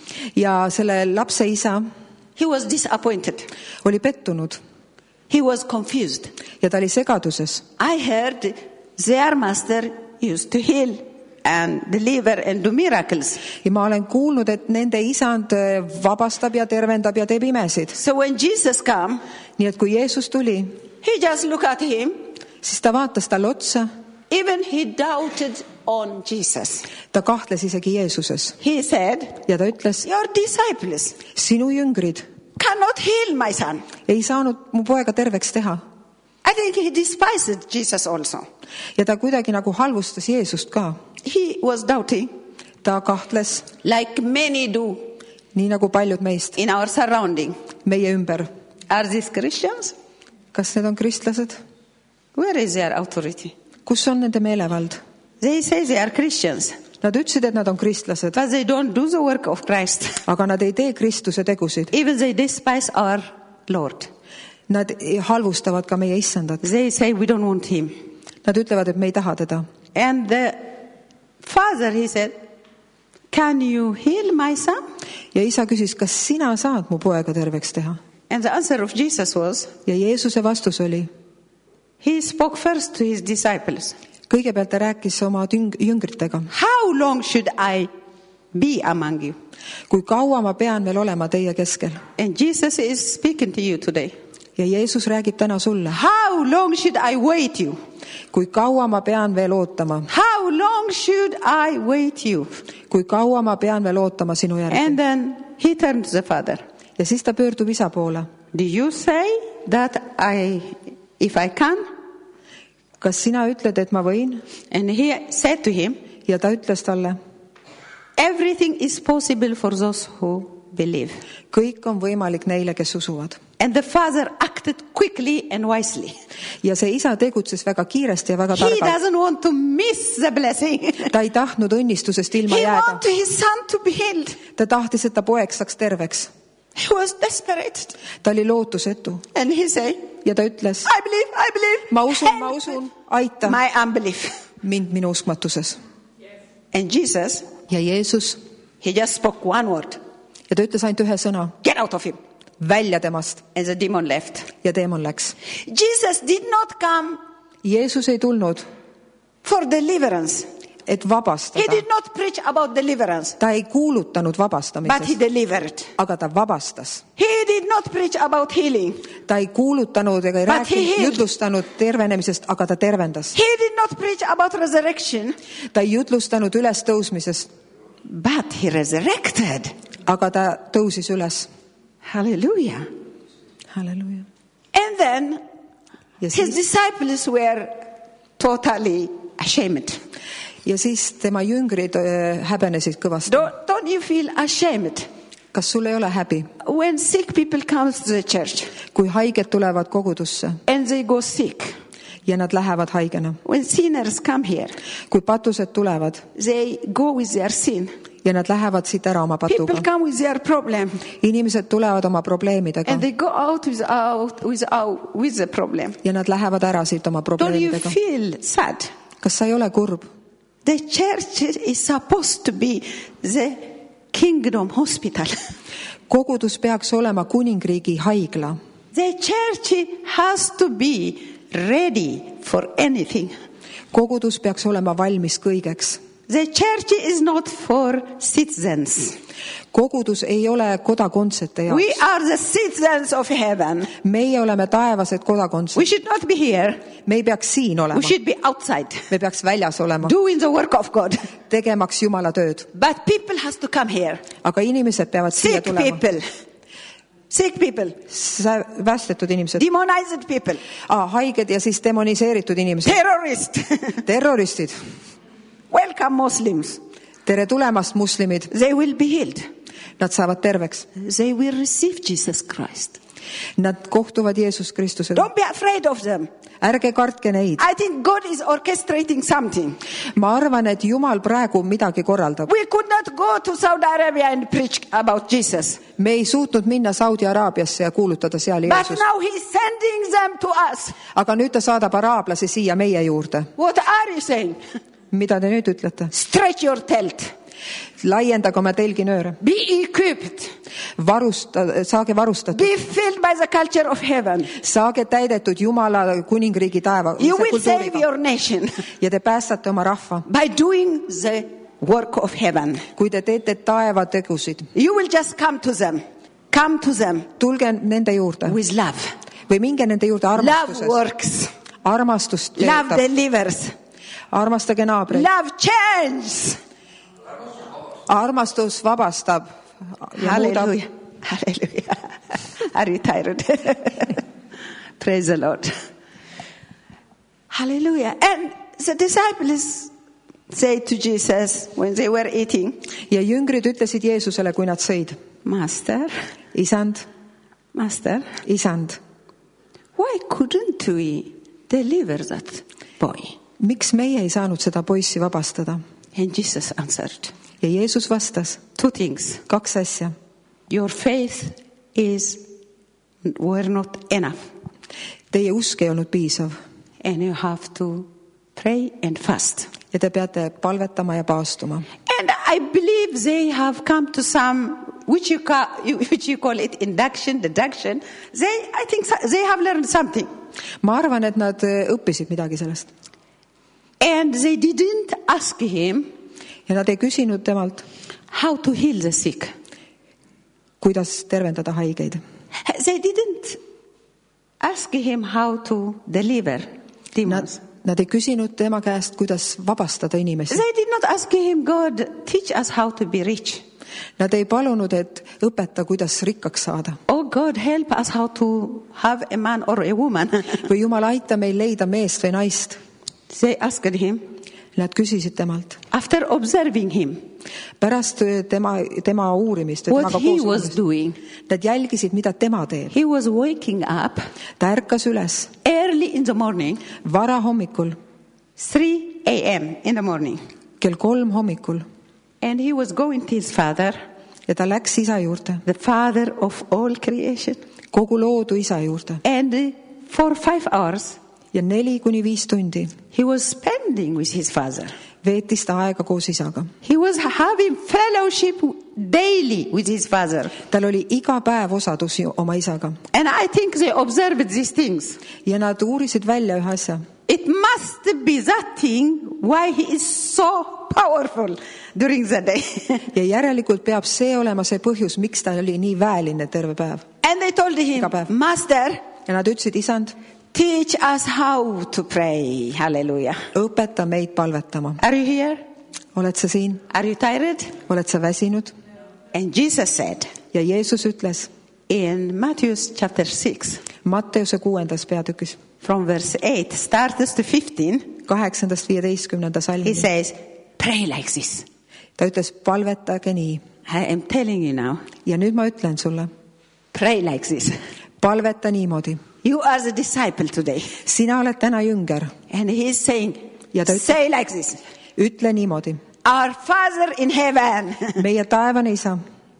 Ja selle lapse isa he was disappointed. oli pettunud. He was confused. Ja ta oli segaduses. I heard their master used to heal and deliver and do miracles. Ja ma olen kuulnud, et nende isand vabastab ja tervendab ja teeb imesid. So when Jesus came, Nii et kui Jeesus tuli, he just looked at him. siis ta vaatas talle otsa. Even he doubted on Jesus. Ta kahtles isegi Jeesuses. He said, Ja ta ütles, your disciples sinu jüngrid cannot heal my son. ei saanud mu poega terveks teha. I think he despised Jesus also. Ja ta kuidagi nagu halvustas Jeesust ka. He was doubting, Ta kahtles, like many do nii nagu paljud meist, in our surrounding. meie ümber. Are these Christians? Kas need on kristlased? Where is their authority? Kus on nende meelevald? They say they are Christians, Nad ütlesid, et nad on kristlased, but they don't do the work of Christ. aga nad ei tee Kristuse tegusid. Even they despise our Lord. Nad halvustavad ka meie issandat. They say we don't want him. Nad ütlevad, et me ei taha teda. And the father, he said, can you heal my son? Ja isa küsis, kas sina saad mu poega terveks teha? And the answer of Jesus was, Ja Jeesuse vastus oli, he spoke first to his disciples. kõigepealt ta rääkis oma tüng- jüngritega. How long should I be among you? Kui kaua ma pean veel olema teie keskel? And Jesus is speaking to you today. Ja Jeesus räägib täna sulle. How long should I wait you? Kui kaua ma pean veel ootama? How long should I wait you? Kui kaua ma pean veel ootama sinu järgi? And then he turned to the father. Ja siis ta pöördub isa poole. Do you say that I, if I can? kas sina ütled, et ma võin? And he said to him, ja ta ütles talle, everything is possible for those who believe. kõik on võimalik neile, kes usuvad. And the father acted quickly and wisely. ja see isa tegutses väga kiiresti ja väga He targalt. doesn't want to miss the blessing. ta ei tahtnud õnnistusest ilma He jääda. wanted his son to be healed. ta tahtis, et ta poeg saaks terveks. He was desperate. ta oli lootusetu And he said, ja ta ütles, I believe, I believe. ma usun, ma Help usun, aita my unbelief. mind minu uskmatuses. And Jesus, ja Jeesus, he just spoke one word. ja ta ütles ainult ühe sõna, Get out of him. välja temast, And the demon left. ja teemon läks. Jesus did not come Jeesus ei tulnud, for deliverance. et He vabastada. did not preach about deliverance, ta ei kuulutanud but he vabastamisest, delivered. aga ta vabastas. He did not preach about healing. ta ei kuulutanud ega ei But he rääkinud, healed. jutlustanud tervenemisest, aga ta tervendas. He did not preach about resurrection, ta ei jutlustanud ülestõusmisest, but he resurrected. aga ta tõusis üles. Hallelujah. halleluuja. And then ja his siis, disciples were totally ashamed. ja siis tema jüngrid äh, häbenesid kõvasti. Don't, don't you feel ashamed kas sul ei ole häbi, when sick people come to the church kui haiged tulevad kogudusse and they go sick? ja nad lähevad haigena? When sinners come here, kui patused tulevad they go with their sin. ja nad lähevad siit ära oma People patuga. come with their problem inimesed tulevad oma probleemidega and they go out without, without, with the problem. ja nad lähevad ära siit oma Don't you probleemidega. feel sad? kas sa ei ole kurb? The church is supposed to be the kingdom hospital. kogudus peaks olema kuningriigi haigla. The church has to be ready for anything. kogudus peaks olema valmis kõigeks. The church is not for citizens. kogudus ei ole kodakondsete We jaoks. are the citizens of heaven. meie oleme taevased We kodakondsed. should not be here. me ei peaks siin olema, We should be outside, me peaks väljas olema, doing the work of God. tegemaks Jumala tööd. But people has to come here. aga inimesed peavad siia Sick tulema. people. Sick people. Sä- västetud inimesed, Demonized people. ah, haiged ja siis demoniseeritud inimesed, Terrorists. terroristid. Welcome Muslims. tere tulemast, muslimid. They will be healed. Nad saavad terveks. They will receive Jesus Christ. Nad kohtuvad Jeesus Kristusega. Don't be afraid of them. ärge kartke neid. I think God is orchestrating something. ma arvan, et Jumal praegu midagi korraldab. We could not go to Saudi Arabia and preach about Jesus. me ei suutnud minna Saudi Araabiasse ja kuulutada seal But Jeesust. now he's sending them to us. aga nüüd ta saadab araablasi siia meie juurde. What are you saying? mida te nüüd ütlete? Stretch your tent. laiendage oma telginööre. Be equipped. varusta, saage varustatud. Be filled by the culture of heaven. saage täidetud Jumala kuningriigi taeva You will save kultuuriga. your nation ja te päästate oma rahva, by doing the work of heaven. kui te teete taeva tegusid. You will just come to them. Come to them tulge nende juurde with love. või minge nende juurde Love armastuses. works. armastus Love töötab. delivers. armastage naabreid. Love changes. armastus vabastab ja muudab. Hallelujah. Hallelujah. Are you tired? Praise the Lord. Hallelujah. And the disciples say to Jesus when they were eating, ja jüngrid ütlesid Jeesusele, kui nad sõid, Master, isand, Master, isand, why couldn't we deliver that boy? miks meie ei saanud seda poissi vabastada? And Jesus answered, ja Jeesus vastas two things. kaks asja. Your faith is were not enough. Teie usk ei olnud piisav And you have to pray and fast. ja te peate palvetama ja paastuma. And I believe they have come to some, which you call, which you call it induction, deduction. They, I think so- they have learned something. ma arvan, et nad õppisid midagi sellest. And they didn't ask him ja nad ei küsinud temalt, how to heal the sick. kuidas tervendada haigeid. They didn't ask him how to deliver Nad, demons. nad ei küsinud tema käest, kuidas vabastada inimesi. They did not ask him, God, teach us how to be rich. Nad ei palunud, et õpeta, kuidas rikkaks saada. Oh God, help us how to have a man or a woman. või Jumal, aita meil leida meest või naist. They asked him. Nad küsisid temalt. After observing him, pärast tema, tema uurimist, what he was doing, nad jälgisid, mida tema teeb. he was waking up ta ärkas üles early in the morning, vara hommikul, three a.m. in the morning, kell kolm hommikul, and he was going to his father, ja ta läks isa juurde, the father of all creation, kogu loodu isa juurde, and for five hours ja neli kuni viis tundi he was spending with his father. veetis ta aega koos isaga. He was having fellowship daily with his father. tal oli iga päev osadus oma isaga. And I think they observed these things. ja nad uurisid välja ühe asja. It must be that thing why he is so powerful during the day. ja järelikult peab see olema see põhjus, miks ta oli nii väeline terve päev. And they told him, Master, ja nad ütlesid, isand, teach us how to pray. Hallelujah. õpeta meid palvetama. Are you here? oled sa siin? Are you tired? oled sa väsinud? And Jesus said ja Jeesus ütles in Matthew chapter six, Matteuse kuuendas peatükis, from verse eight starts to fifteen, kaheksandast viieteistkümnenda he salmini, says, pray like this. ta ütles, palvetage nii. I am telling you now, ja nüüd ma ütlen sulle, pray like this. palveta niimoodi. You are the disciple today. sina oled täna jünger. And he is saying, ja ta ütleb, say like this. ütle niimoodi. Our Father in heaven. meie taevane isa.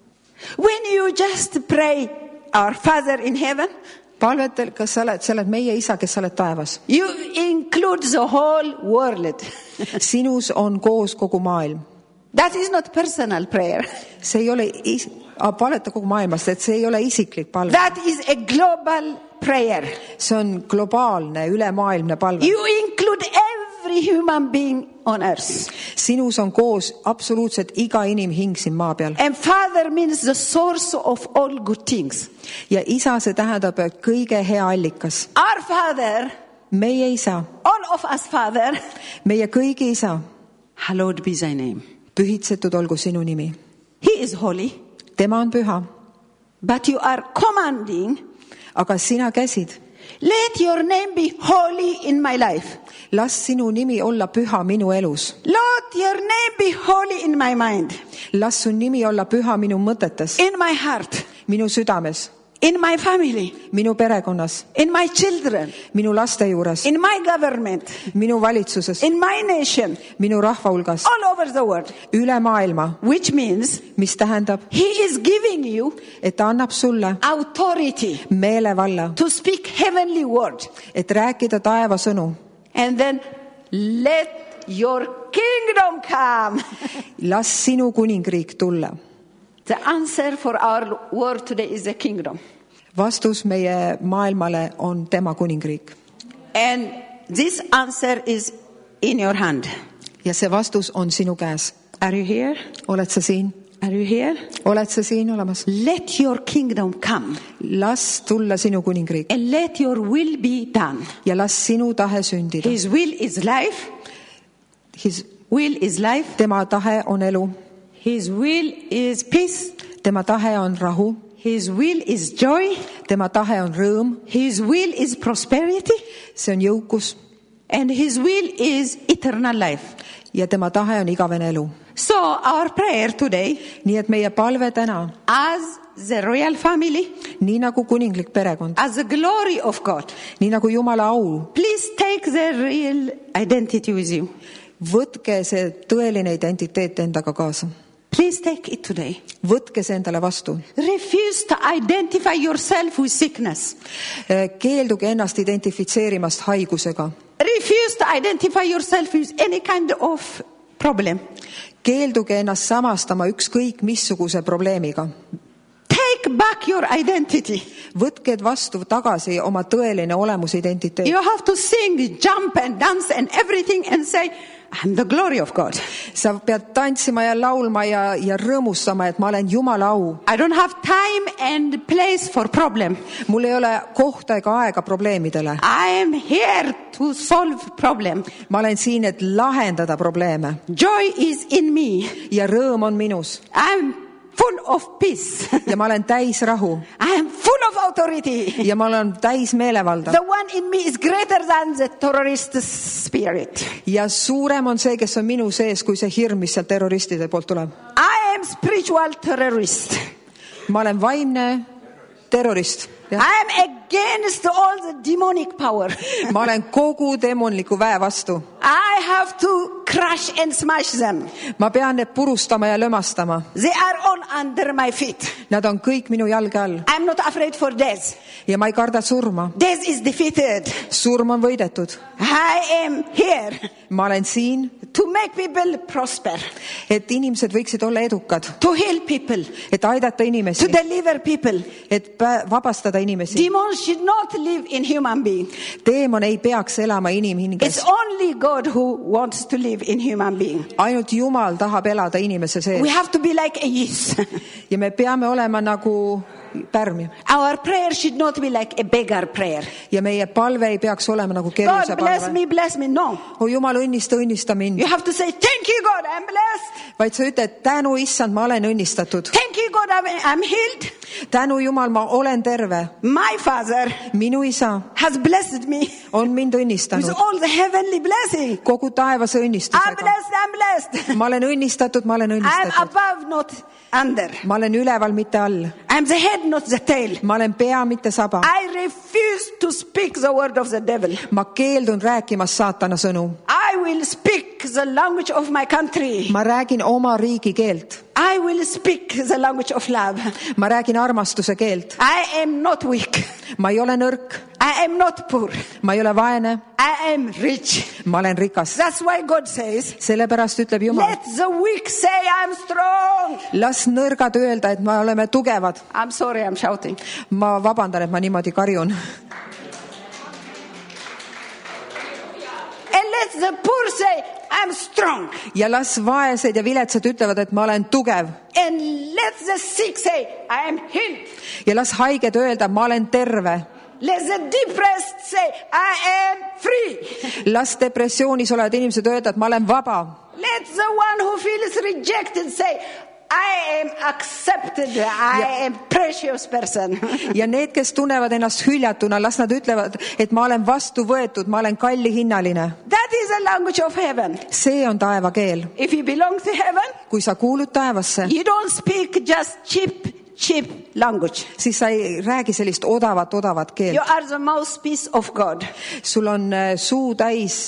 When you just pray, our Father in heaven, palvetel, kas sa oled, sa oled meie isa, kes sa oled taevas. you include the whole world. sinus on koos kogu maailm. That is not personal prayer. see ei ole is-, palveta kogu maailmast, et see ei ole isiklik palve. That is a global prayer. see on globaalne, ülemaailmne palve. You include every human being on earth. sinus on koos absoluutselt iga inimhing siin maa peal. And Father means the source of all good things. ja isa, see tähendab kõige hea allikas. Our Father, meie isa, all of us Father, meie kõigi isa, hallowed be thy name. pühitsetud olgu sinu nimi. He is holy. tema on püha. But you are commanding, aga sina käsid, let your name be holy in my life. las sinu nimi olla püha minu elus. Let your name be holy in my mind. las su nimi olla püha minu mõtetes, in my heart, minu südames, in my family, minu perekonnas, in my children, minu laste juures, in my government, minu valitsuses, in my nation, minu rahva hulgas, all over the world. üle maailma. Which means mis tähendab, he is giving you et ta annab sulle authority meelevalla, to speak heavenly word. et rääkida taeva sõnu. And then let your kingdom come. las sinu kuningriik tulla. The answer for our world today is the kingdom. vastus meie maailmale on tema kuningriik. And this answer is in your hand. ja see vastus on sinu käes. Are you here? oled sa siin? Are you here? oled sa siin olemas? Let your kingdom come. las tulla sinu kuningriik. And let your will be done. ja las sinu tahe sündida. His will is life. His will is life. tema tahe on elu. His will is peace. tema tahe on rahu. His will is joy. tema tahe on rõõm. His will is prosperity. see on jõukus. And his will is eternal life. ja tema tahe on igavene elu. So our prayer today, nii et meie palve täna, as the royal family, nii nagu kuninglik perekond, as the glory of God, nii nagu Jumala au, please take the real identity with you. võtke see tõeline identiteet endaga kaasa. Please take it today. võtke see endale vastu. Refuse to identify yourself with sickness. keelduge ennast identifitseerimast haigusega. Refuse to identify yourself with any kind of problem. keelduge ennast samastama ükskõik missuguse probleemiga. Take back your identity. võtke vastu tagasi oma tõeline olemus identiteet. You have to sing, jump and dance and everything and say, I'm the glory of God. sa pead tantsima ja laulma ja, ja rõõmustama, et ma olen Jumala au. I don't have time and place for problem. mul ei ole kohta ega aega probleemidele. I am here to solve problem. ma olen siin, et lahendada probleeme. Joy is in me. ja rõõm on minus. I am full of peace. ja ma olen täis rahu. I am full of of authority. ja ma olen täis meelevalda. The one in me is greater than the terrorist spirit. ja suurem on see, kes on minu sees, kui see hirm, mis sealt terroristide poolt tuleb. I am spiritual terrorist. ma olen vaimne terrorist. I am against all the demonic power. ma olen kogu demonliku väe vastu. I have to crush and smash them. ma pean need purustama ja lömastama. They are all under my feet. Nad on kõik minu jalge all. I am not afraid for death. ja ma ei karda surma. Death is defeated. surm on võidetud. I am here ma olen siin, to make people prosper, et inimesed võiksid olla edukad, to heal people, et aidata to inimesi, deliver people. et pä- vabastada inimesi. Demons should not live in human being. Teemon ei peaks elama It's inimhinges. only God who wants to live in human being. ainult Jumal tahab elada inimese We sees have to be like a yeast. ja me peame olema nagu pärmi Our prayer should not be like a beggar prayer. ja meie palve ei peaks olema nagu keruse God bless palve. me, bless me. No. o Jumal, õnnista, õnnista mind. You have to say, thank you, God, I'm blessed. vaid sa ütled, tänu issand, ma olen õnnistatud. Thank you, God, I'm, I'm healed. tänu Jumal, ma olen terve. My Father minu isa has blessed me on mind with õnnistanud all the heavenly blessing. kogu taevase I'm õnnistusega. blessed, I'm blessed. ma olen õnnistatud, ma olen I'm õnnistatud. above, not under. ma olen üleval, mitte all. I'm the head, not the tail. ma olen pea, mitte saba. I refuse to speak the word of the devil. ma keeldun rääkimast saatana sõnu. I will speak the language of my country. ma räägin oma riigi keelt. I will speak the language of love. ma räägin armastuse keelt. I am not weak. ma ei ole nõrk. I am not poor. ma ei ole vaene. I am rich. ma olen rikas. That's why God says, sellepärast ütleb Jumal, let the weak say I'm strong. las nõrgad öelda, et me oleme tugevad. I'm sorry, I'm shouting. ma vabandan, et ma niimoodi karjun. And let the poor say I'm strong. ja las vaesed ja viletsad ütlevad, et ma olen tugev. And let the sick say I am healed. ja las haiged öelda, ma olen terve. Let the depressed say I am free. las depressioonis olevad inimesed öelda, et ma olen vaba. Let the one who feels rejected say I am accepted. I am precious person. ja need, kes tunnevad ennast hüljatuna, las nad ütlevad, et ma olen vastu võetud, ma olen kallihinnaline. That is the language of heaven. see on taeva keel. If you belong to heaven, kui sa kuulud taevasse, you don't speak just cheap, cheap language. siis sa ei räägi sellist odavat, odavat You keelt. are the mouthpiece of God. sul on äh, suu täis,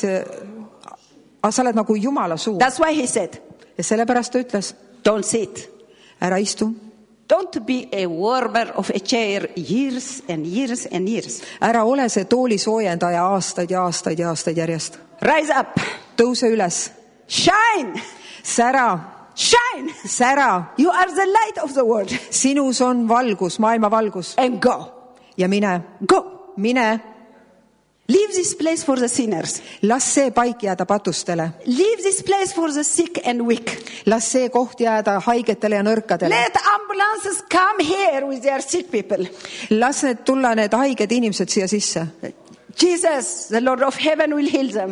aga sa oled nagu Jumala suu. That's why he said, ja sellepärast ta ütles, don't sit. ära istu, Don't be a warmer of a chair years and years and years. ära ole see tooli soojendaja aastaid ja aastaid ja aastaid järjest. Rise up. tõuse üles, Shine. sära, Shine. sära, You are the light of the world. sinus on valgus, maailma valgus. And go. ja mine, Go. mine, Leave this place for the sinners. las see paik jääda patustele, Leave this place for the sick and weak. las see koht jääda haigetele ja nõrkadele. Let ambulances come here with their sick people. las need tulla, need haiged inimesed siia sisse. Jesus, the Lord of heaven, will heal them.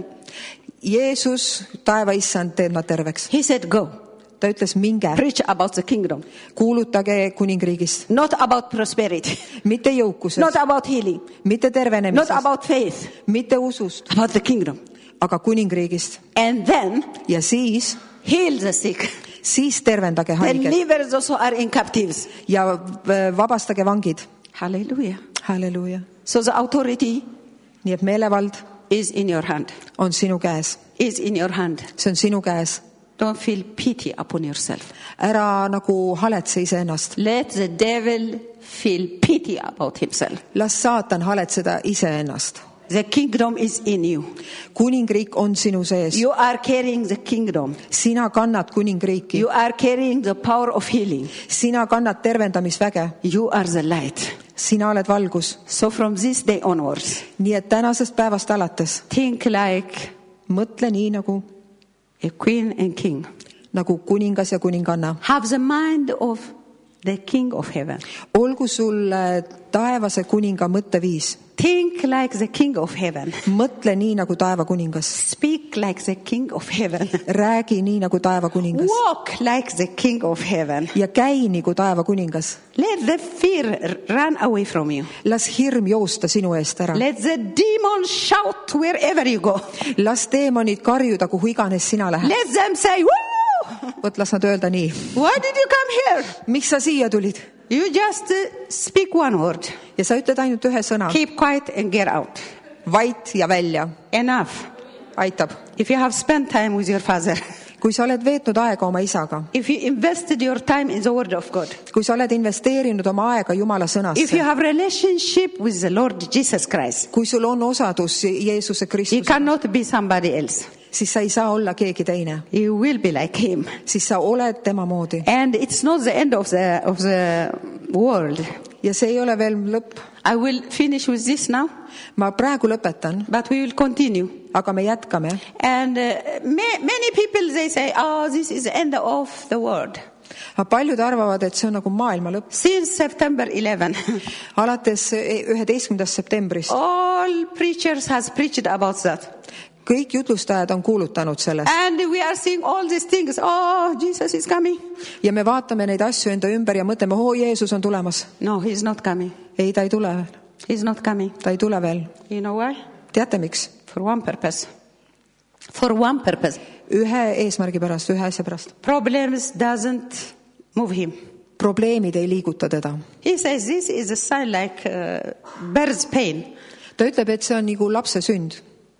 Jeesus, taeva issand, teeb nad terveks. He said, go. ta ütles, minge, Preach about the kingdom. kuulutage kuningriigist, Not about prosperity. mitte jõukusest, Not about healing. mitte Not tervenemisest, about faith. mitte usust, About the kingdom. aga kuningriigist. And then ja siis, heal the sick. siis tervendage haiged Deliver those who are in captives. ja äh, vabastage vangid. Hallelujah. halleluuja. So the authority nii et meelevald is in your hand. on sinu käes, Is in your hand. see on sinu käes. Don't feel pity upon yourself. ära nagu haletse iseennast, Let the devil feel pity about himself. las saatan haletseda iseennast. The kingdom is in you. kuningriik on sinu sees, You are carrying the kingdom. sina kannad kuningriiki, You are carrying the power of healing. sina kannad tervendamisväge, You are the light. sina oled valgus. So from this day onwards, nii et tänasest päevast alates think like mõtle nii nagu, a queen and king. nagu kuningas ja kuninganna. Have the mind of the king of heaven. olgu sul taevase kuninga mõtteviis. Think like the king of heaven. mõtle nii nagu taevakuningas, Speak like the king of heaven. räägi nii nagu taevakuningas Walk like the king of heaven. ja käi nagu taevakuningas. Let the fear run away from you. Las hirm joosta sinu eest ära. Let the demons shout wherever you go. Las teemonid karjuda, kuhu iganes sina lähed. Let them say, woo! Võt, las nad öelda nii. Why did you come here? Miks sa siia tulid? You just uh, speak one word. Ja sa ütled ainult ühe sõna. Keep quiet and get out. Vait ja välja. Enough. Aitab. If you have spent time with your father, kui sa oled veetnud aega oma isaga, if you invested your time in the word of God, kui sa oled investeerinud oma aega Jumala if you sõnasse, have relationship with the Lord Jesus Christ, kui sul on osadus Jeesuse you Kristuse, cannot be somebody else. siis sa ei saa olla keegi teine. You will be like him. Siis sa oled tema moodi. And it's not the end of the, of the world. Ja see ei ole veel lõpp. I will finish with this now, Ma praegu lõpetan, but we will continue. aga me jätkame. And uh, ma- many people, they say, oh, this is the end of the world. Paljud arvavad, et see on nagu maailma lõpp. Since September eleventh, Alates üheteistkümnendast septembrist all preachers has preached about that. kõik jutlustajad on kuulutanud sellest. And we are seeing all these things. Oh, Jesus is coming. Ja me vaatame neid asju enda ümber ja mõtleme, oo, Jeesus on tulemas. No, he's not coming. Ei, ta ei tule veel. He's not coming. Ta ei tule veel. You know why? Teate miks? For one purpose. For one purpose. Ühe eesmärgi pärast, ühe asja pärast. Problems doesn't move him. Probleemid ei liiguta teda. He says this is a sign like uh, bird's pain. Ta ütleb, et see on nagu lapse sünd.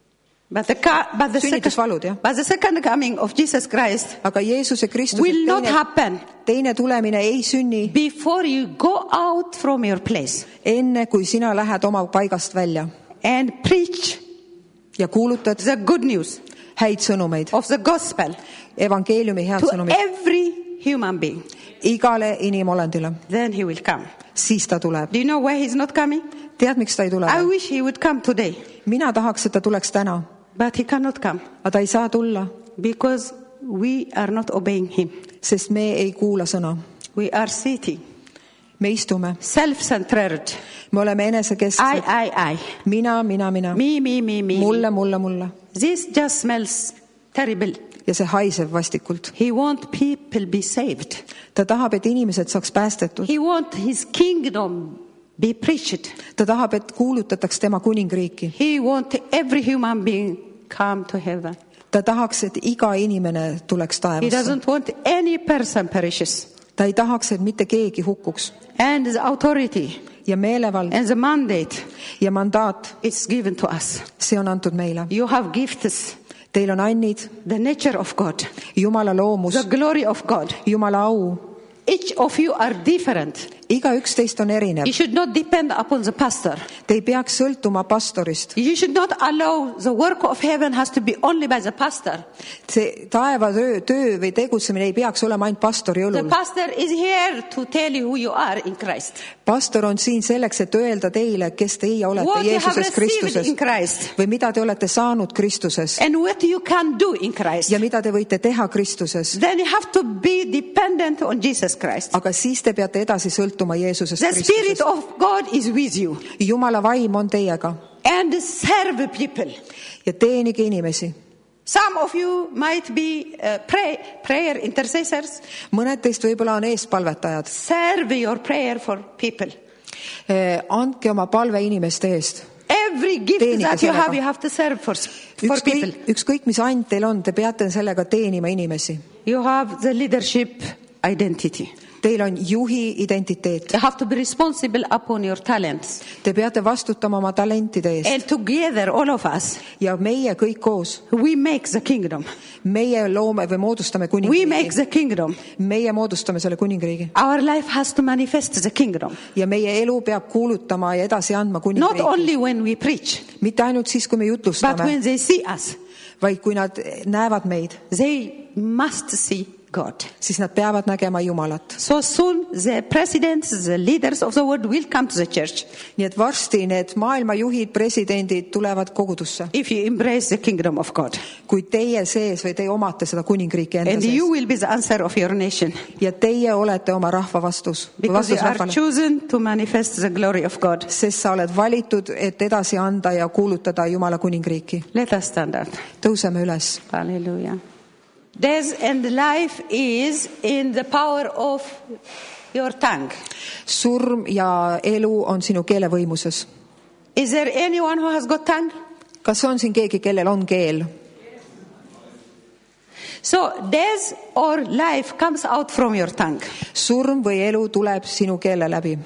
But the, ca- but, the Sünnitusvalud, jah. second, but the second coming of Jesus Christ Aga Jeesuse Kristuse will not teine, happen teine tulemine ei sünni before you go out from your place enne, kui sina lähed oma paigast välja and preach ja kuulutad the good news häid sõnumeid, of the gospel evangeeliumi head to sõnumeid every human being. igale inimolendile. Then he will come. Siis ta tuleb. Do you know why he's not coming? Tead, miks ta ei tule? I wish he would come today, Mina tahaks, et ta tuleks täna, but he cannot come aga ta ei saa tulla, because we are not obeying him. sest me ei kuula sõna. We are sitting, Me istume, self-centered. me oleme I, enesekesksed. I, I. Mina, mina, mina. Me, me, me, me. Mulle, mulle, mulle. This just smells terrible. Ja see haiseb vastikult. He wants people be saved. Ta tahab, et inimesed saaks päästetud. He wants his kingdom be preached. Ta tahab, et kuulutataks tema kuningriiki. He wants every human being come to heaven. Ta tahaks, et iga inimene tuleks He taevasse. doesn't want any person perishes. Ta ei tahaks, et mitte keegi hukkuks. And the authority Ja meelevald and the mandate ja mandaat, is given to us. see on antud meile. You have gifts, Teil on annid, the nature of God, Jumala loomus, the glory of God. Jumala au. Each of you are different. Igaüks teist on erinev. You should not depend upon the pastor. Te ei peaks sõltuma pastorist. You should not allow the work of heaven has to be only by the pastor. See taevatöö töö või tegutsemine ei peaks olema ainult pastori The õlul. pastor is here to tell you who you are in Christ. Pastor on siin selleks, et öelda teile, kes teie olete What you have Jeesuses received Kristuses in Christ või mida te olete saanud Kristuses and what you can do in Christ. ja mida te võite teha Kristuses. Then you have to be dependent on Jesus Christ. Aga siis te peate edasi sõltuma Jeesusest The Spirit Kristusest. of God is with you. Jumala vaim on teiega And serve people. ja teenige inimesi. Some of you might be uh, pray, prayer intercessors. Mõned teist võib-olla on eespalvetajad. Serve your prayer for people. Eh, andke oma palve inimeste eest. Every gift Teenige that you sellega. have, you have to serve for, for people. Ükskõik, ükskõik mis and teil on, te peate sellega teenima inimesi. You have the leadership identity. Teil on juhi identiteet. You have to be responsible upon your talents. Te peate vastutama oma talentide eest. And together, all of us, Ja meie kõik koos, we make the kingdom. meie loome või moodustame We make kuningriigi. the kingdom. Meie moodustame selle kuningriigi. Our life has to manifest the kingdom. Ja meie elu peab kuulutama ja edasi andma Not kuningriigi. only when we preach, Mitte ainult siis, kui me but jutlustame, when they see us, vaid kui nad näevad meid. they must see God. siis nad peavad nägema Jumalat. So soon the presidents, the leaders of the world will come to the church. Nii et varsti need maailmajuhid, presidendid tulevad kogudusse. If you embrace the kingdom of God. Kui teie sees või teie omate seda kuningriiki enda And sees. you will be the answer of your nation. Ja teie olete oma rahva vastus. Because you vastus are rahvale. chosen to manifest the glory of God. Sest sa oled valitud, et edasi anda ja kuulutada Jumala kuningriiki. Let us stand up. Tõuseme üles. Hallelujah. Death and life is in the power of your tongue. Surm ja elu on sinu keele võimuses. Is there anyone who has got tongue? Kas on siin keegi, kellel on keel? So death or life comes out from your tongue. Surm või elu tuleb sinu keele läbi.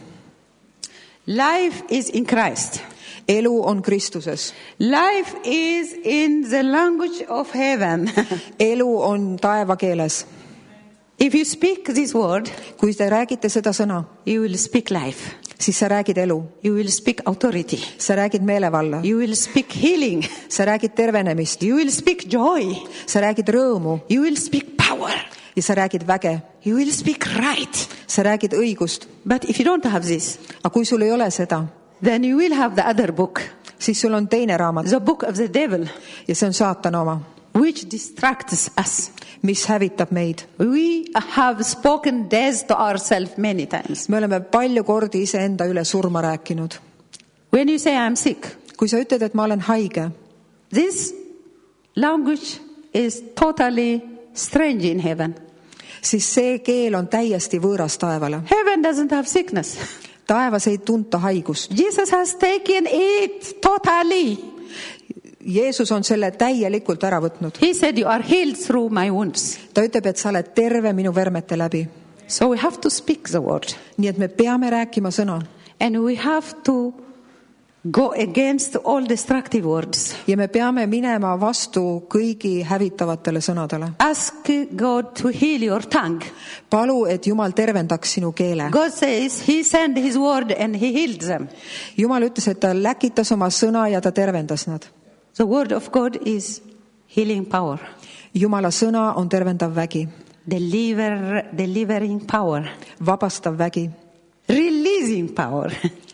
Life is in Christ. Elu on Kristuses. Life is in the language of heaven. Elu on taeva keeles. If you speak this word, Kui te räägite seda sõna, you will speak life. siis sa räägid elu. You will speak authority. Sa räägid meelevalla. You will speak healing. Sa räägid tervenemist. You will speak joy. Sa räägid rõõmu. You will speak power. Ja sa räägid väge. You will speak right. Sa räägid õigust. But if you don't have this, Aga kui sul ei ole seda, then you will have the other book, siis sul on teine raamat the book of the devil, ja see on saatana oma, which distracts us. mis hävitab meid. We have spoken death to ourselves many times. Me oleme palju kordi iseenda üle surma rääkinud. When you say I'm sick, Kui sa ütled, et ma olen haige, this language is totally strange in heaven. siis see keel on täiesti võõras taevale. Heaven doesn't have sickness. Taevas ei tunta haigust. Jesus has taken it totally. Jeesus on selle täielikult ära võtnud. He said, you are healed through my wounds. Ta ütleb, et sa oled terve minu vermete läbi. So we have to speak the word. Nii et me peame rääkima sõna. And we have to go against all destructive words. Ja me peame minema vastu kõigi hävitavatele sõnadele. Ask God to heal your tongue. Palu, et Jumal tervendaks sinu keele. God says he sent his word and he healed them. Jumal ütles, et ta läkitas oma sõna ja ta tervendas nad. The word of God is healing power. Jumala sõna on tervendav vägi. Deliver, delivering power. Vabastav vägi. Releasing power.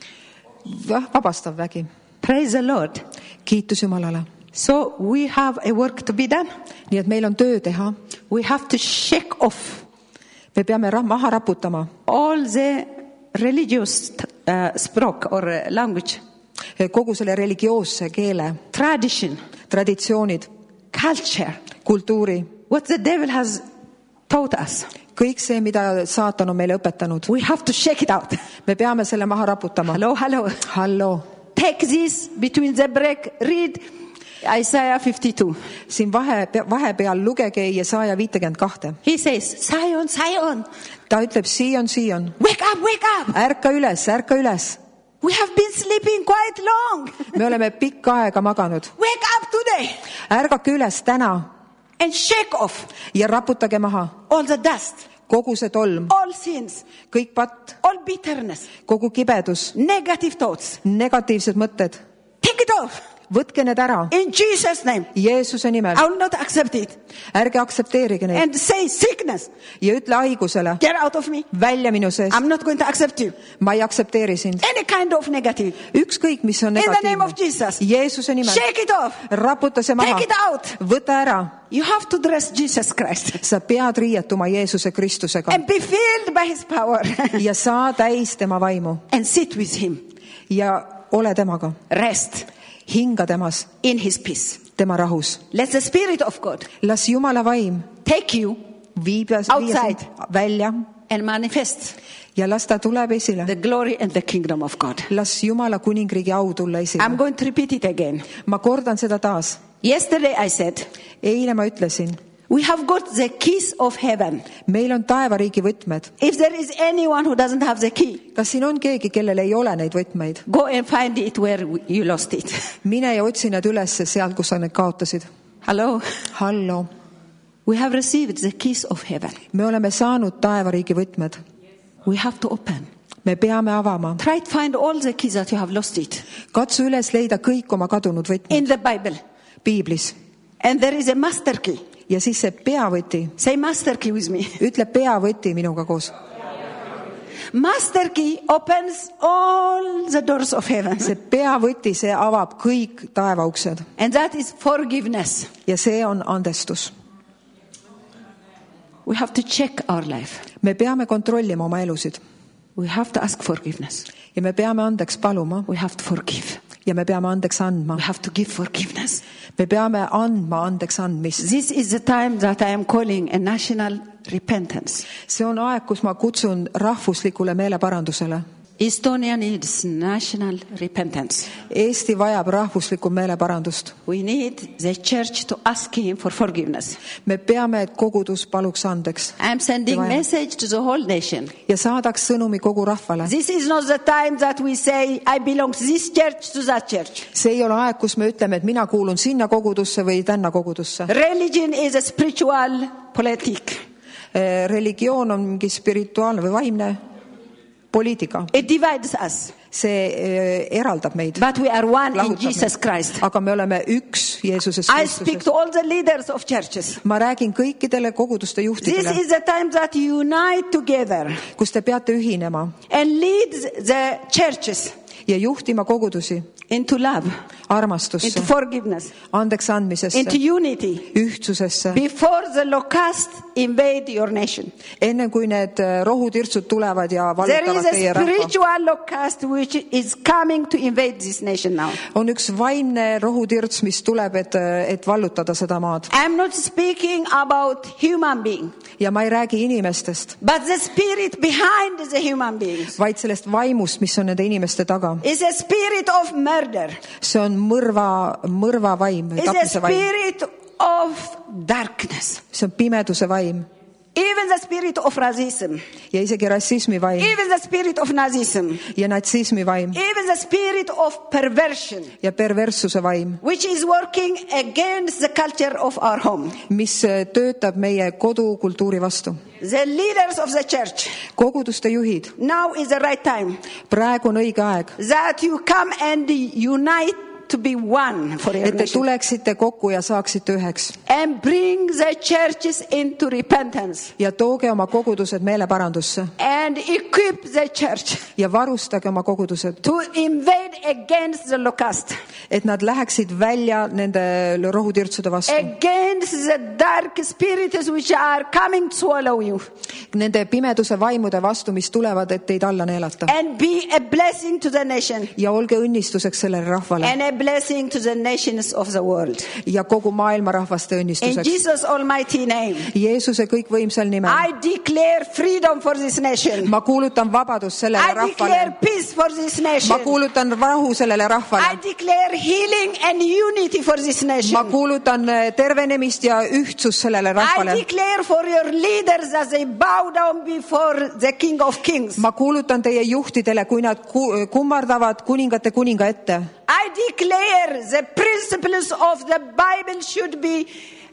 Vabastav vägi. Praise the Lord. Kiitus Jumalale. So we have a work to be done. Nii et meil on töö teha. We have to shake off Me peame ra- maha raputama all the religious uh, spoke or uh, language, kogu selle religioosse keele, tradition, traditsioonid, culture, kultuuri, what the devil has taught us. kõik see, mida saatan on meile õpetanud. We have to shake it out. Me peame selle maha raputama. Hello, hello. Halloo. Take this between the break. Read Isaiah fifty-two. Siin vahe, vahepeal lugege Jesaja viitekümmet kahte. He says, Zion, Zion, Ta ütleb, Sion, Sion, wake up, wake up. ärka üles, ärka üles. We have been sleeping quite long. Me oleme pikka aega maganud. Wake up today Ärgake üles täna and shake off ja raputage maha all the dust, kogu see tolm, all sins, kõik patt, all bitterness, kogu kibedus, negative thoughts. negatiivsed mõtted. Take it off Võtke need ära in Jesus' name. Jeesuse nimel. I will not accept it. Ärge aktsepteerige neid And say, sickness, ja ütle haigusele, get out of me. välja minu seest. I'm not going to accept you. Ma ei aktsepteeri sind. Any kind of negative. Ükskõik, mis on In the name of negatiivne. Jesus. Jeesuse nimel. Shake it off. Raputa see maha. Take it out. Võta ära. You have to dress Jesus Christ Sa pead riietuma Jeesuse Kristusega and be filled by his power ja saa täis tema vaimu and sit with him. ja ole temaga. Rest Hinga temas, in his peace. tema rahus. Let the Spirit of God Las Jumala vaim take you viib Outside. välja and manifest ja las ta tuleb esile. the glory and the kingdom of God. Las Jumala kuningriigi au tulla I'm esile. going to repeat it again. Ma kordan seda taas. Yesterday I said, Eile ma ütlesin, we have got the keys of heaven. meil on taevariigi võtmed. If there is anyone who doesn't have the key, Kas siin on keegi, kellel ei ole neid võtmeid? go and find it where you lost it. Mine ja otsi need üles sealt, kus sa need kaotasid. Hello. Hallo. We have received the keys of heaven. Me oleme saanud taevariigi võtmed. We have to open. Me peame avama. Try to find all the keys that you have lost it Katsu üles leida kõik oma kadunud võtmed in the Bible. Piiblis. And there is a master key. ja siis see peavõti. Say master key with me. Ütle peavõti minuga koos. Master key opens all the doors of heaven. See peavõti, see avab kõik taevauksed. And that is forgiveness. Ja see on andestus. We have to check our life. Me peame kontrollima oma elusid. We have to ask forgiveness. Ja me peame andeks paluma. We have to forgive. Ja me peame andeks andma. We have to give forgiveness. Me peame andma andeks andmist. This is the time that I am calling a national repentance. See on aeg, kus ma kutsun rahvuslikule meeleparandusele. Estonia needs national repentance. Eesti vajab rahvuslikku meeleparandust. We need the church to ask him for forgiveness. Me peame, et kogudus paluks andeks. I am sending message to the whole nation. Ja saadaks sõnumi kogu rahvale. This is not the time that we say, I belong to this church, to that church. See ei ole aeg, kus me ütleme, et mina kuulun sinna kogudusse või tänna kogudusse. Religion is a spiritual politic. Religioon on mingi spirituaalne või vaimne poliitika. It divides us. See eraldab meid. But we are one in Jesus Christ. Aga me oleme üks Jeesuses Kristuses. I speak to all the leaders of churches. Ma räägin kõikidele koguduste juhtidele. This is the time that you unite together. Kus te peate ühinema. And lead the churches. Ja juhtima kogudusi. Into love. Armastusse. Into forgiveness. Andeks andmisesse. Into unity. Ühtsusesse. Before the locust invade your nation. Enne kui need rohutirtsud tulevad ja vallutavad teie rahva. There is a spiritual locust which is coming to invade this nation now. On üks vaimne rohutirts, mis tuleb, et, et vallutada seda maad. I am not speaking about human being. Ja ma ei räägi inimestest. But the spirit behind the human beings. Vaid sellest vaimust, mis on nende inimeste taga. Is a spirit of murder. See on mõrva, mõrva vaim, tapmise vaim. Is a spirit of darkness. See on pimeduse vaim. Even the spirit of racism. Ja isegi rassismi vaim. Even the spirit of nazism. Ja natsismi vaim. Even the spirit of perversion. Ja perverssuse vaim. Which is working against the culture of our home. Mis töötab meie kodukultuuri vastu. The leaders of the church. Koguduste juhid. Now is the right time. Praegu on õige aeg. That you come and unite to be one for your nation. Et te tuleksite kokku ja saaksite üheks. And bring the churches into repentance. Ja tooge oma kogudused meeleparandusse. And equip the church. Ja varustage oma kogudused. To invade against the locust. Et nad läheksid välja nende rohutirtsude vastu. Against the dark spirits which are coming to swallow you. Nende pimeduse vaimude vastu, mis tulevad, et teid alla neelata. And be a blessing to the nation. Ja olge õnnistuseks sellele rahvale. And a blessing to the nations of the world. Ja kogu maailma rahvaste õnnistuseks. In Jesus almighty name. Jeesuse kõikvõimsal nimel. I declare freedom for this nation. Ma kuulutan vabadust sellele rahvale. I declare peace for this nation. Ma kuulutan rahu sellele rahvale. I declare healing and unity for this nation. Ma kuulutan tervenemist ja ühtsust sellele rahvale. I declare for your leaders as they bow down before the King of Kings. Ma kuulutan teie juhtidele, kui nad kummardavad kuningate kuninga ette. I declare the principles of the Bible should be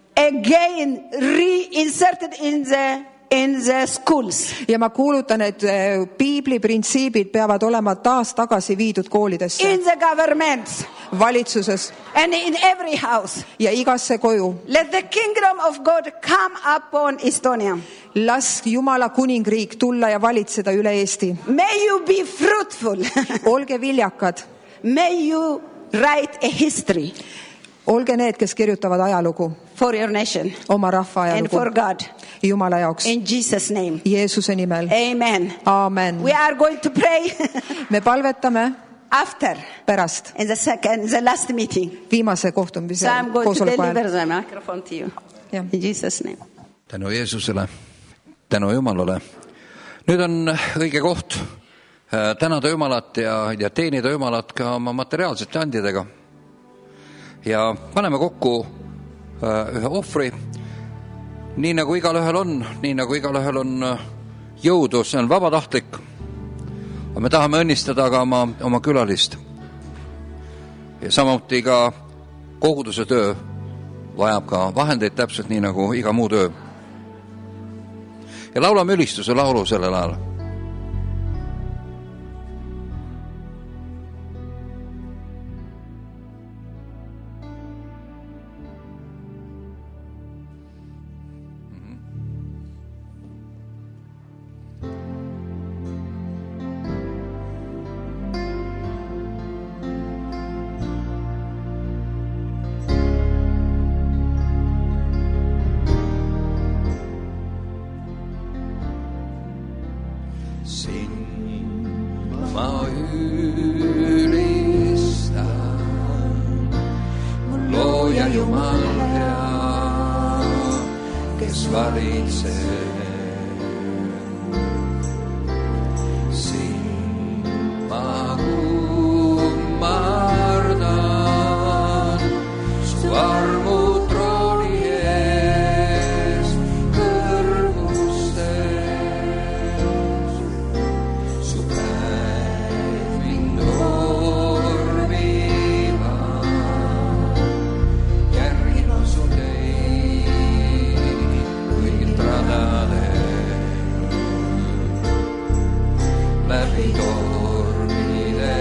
again reinserted in the in the schools. Ja ma kuulutan, et Piibli printsiibid peavad olema taas tagasi viidud koolidesse. In the governments. Valitsuses. And in every house. Ja igasse koju. Let the kingdom of God come upon Estonia. Las Jumala kuningriik tulla ja valitseda üle Eesti. May you be fruitful. Olge viljakad. May you write a history. Olge need, kes kirjutavad ajalugu. For your nation. Oma rahva ajalugu. And for God. Jumala jaoks. In Jesus name. Jeesuse nimel. Amen. Amen. We are going to pray. Me palvetame. After. Pärast. In the second, the last meeting. Viimase kohtumise. So I'm going to deliver the microphone to you. Ja. In Jesus name. Tänu Jeesusele. Tänu Jumalale. Nüüd on õige koht tänada Jumalat ja, ja teenida Jumalat ka oma materiaalsete andidega. Ja paneme kokku ühe ohvri, nii nagu igalühel on, nii nagu igalühel on jõudu, see on vabatahtlik. Me tahame õnnistada ka oma, oma külalist. Ja samuti ka koguduse töö vajab ka vahendeid täpselt nii nagu iga muu töö. Ja laulame ülistuse laulu sellel ajal. ma ülistan. Mul looja Jumal hea, kes valitseb. Siin ma kummardan su armu trooni ees kõrgustes. Su päev mind vormivad, järgima su teid kõigilt radadel. Läbi tormide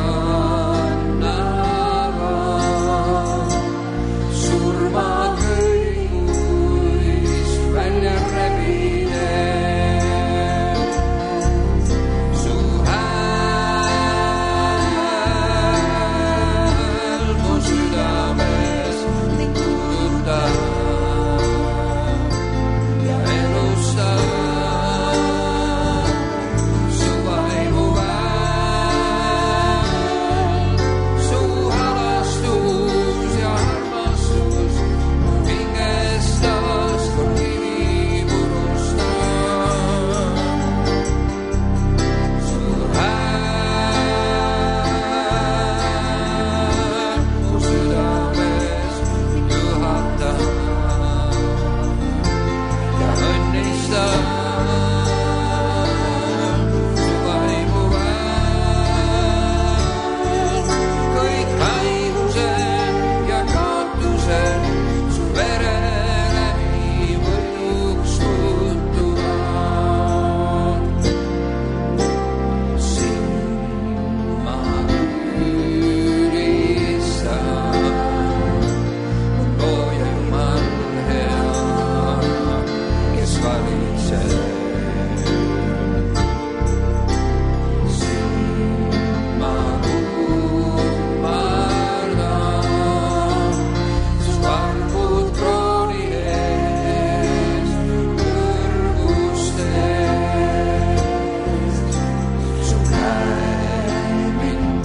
kannavad surma kõiguist välja rebidev. Su hääl mu südames ning puudutab ja elustab. Su vaimu väel, su halastus ja armastus mu hinges taas kord kivi purustab. Su hääl mu südames juhatab ja õnnistab. Su vaimu väel kõik haigused ja kaotused su vere läbi võiduks muutuvad. Sind ma ülistan, mul looja Jumal hea, kes valitseb. Sind ma kummardan su armu trooni ees kõrgustes. Su käed mind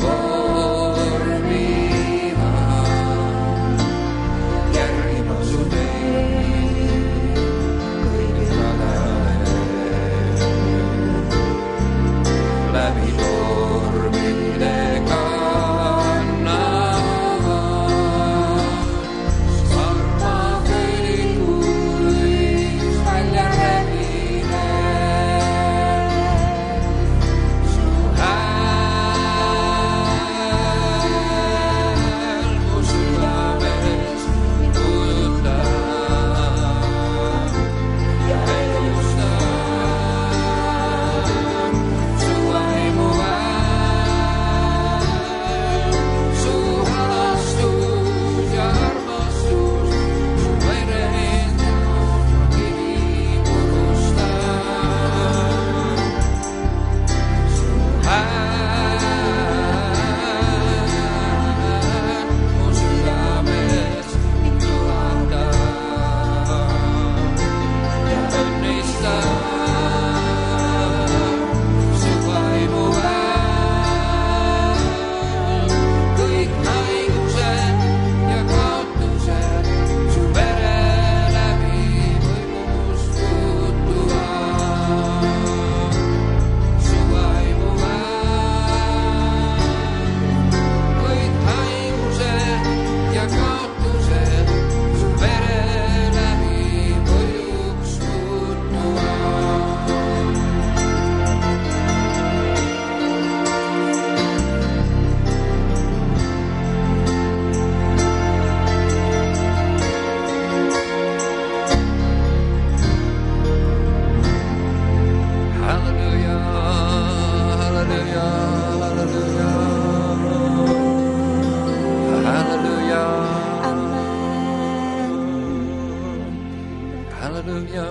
vormivad, järgima su teid kõigil radadel. Läbi tormide kannavad su arma kõlikuist välja rebidev. Su hääl mu südames puudutab ja elustab. Su vaimu väel, su halastus ja armastus mu vere kivi purustab. Su hääl mu südames juhatab ja õnnistab. Su vaimu väel kõik haigused ja kaotused su vere läbi võimust muutuvad. Su vaimu väel kõik haigused ja kaotused su vere läbi võiduks muutuvad. Halleluja, halleluja, halleluja, halleluja, halleluja.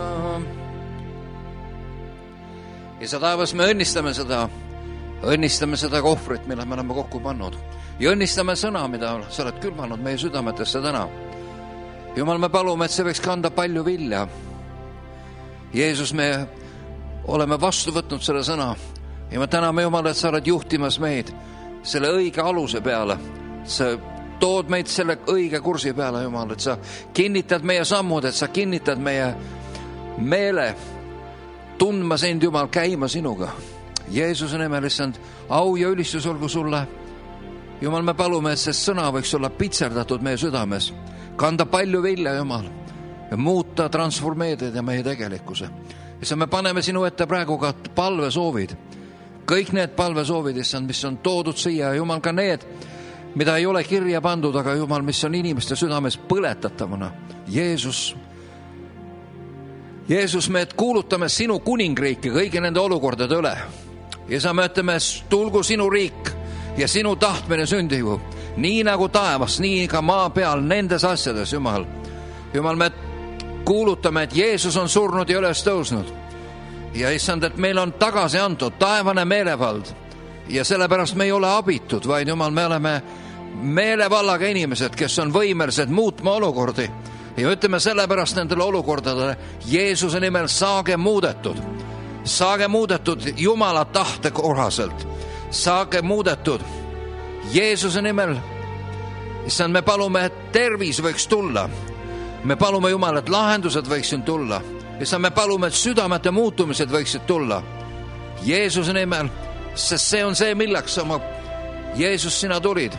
Isa taevas, me õnnistame seda, õnnistame seda kohvrit, mille me oleme kokku pannud ja õnnistame sõna, mida sa oled külvanud meie südametesse täna. Jumal, me palume, et see võiks kanda palju vilja. Jeesus, me oleme vastu võtnud selle sõna, Ja me täname Jumal, et sa oled juhtimas meid selle õige aluse peale. Sa tood meid selle õige kursi peale, Jumal, et sa kinnitad meie sammud, et sa kinnitad meie meele tundma sind, Jumal, käima sinuga. Jeesuse nimel, issand, au ja ülistus olgu sulle. Jumal, me palume, et see sõna võiks olla pitserdatud meie südames, kanda palju vilja, Jumal, ja muuta, transformeerida meie tegelikkuse. Ja me paneme sinu ette praegu ka palvesoovid. Kõik need palvesoovid, issand, mis on toodud siia, Jumal, ka need, mida ei ole kirja pandud, aga Jumal, mis on inimeste südames põletatavana. Jeesus, Jeesus, me kuulutame sinu kuningriiki kõigi nende olukordade üle. Ja sa me ütleme, tulgu sinu riik ja sinu tahtmine sündigu, nii nagu taevas, nii ka maa peal nendes asjades, Jumal. Jumal, me kuulutame, et Jeesus on surnud ja üles tõusnud. Ja issand, et meil on tagasi antud taevane meelevald ja sellepärast me ei ole abitud, vaid Jumal, me oleme meelevallaga inimesed, kes on võimelised muutma olukordi. Ja ütleme sellepärast nendele olukordadele, Jeesuse nimel saage muudetud. Saage muudetud Jumala tahte kohaselt. Saage muudetud Jeesuse nimel. Issand, me palume, et tervis võiks tulla. Me palume, Jumal, et lahendused võiksid tulla. Issand, me palume, et südamete muutumised võiksid tulla. Jeesuse nimel, sest see on see, milleks oma Jeesus, sina tulid.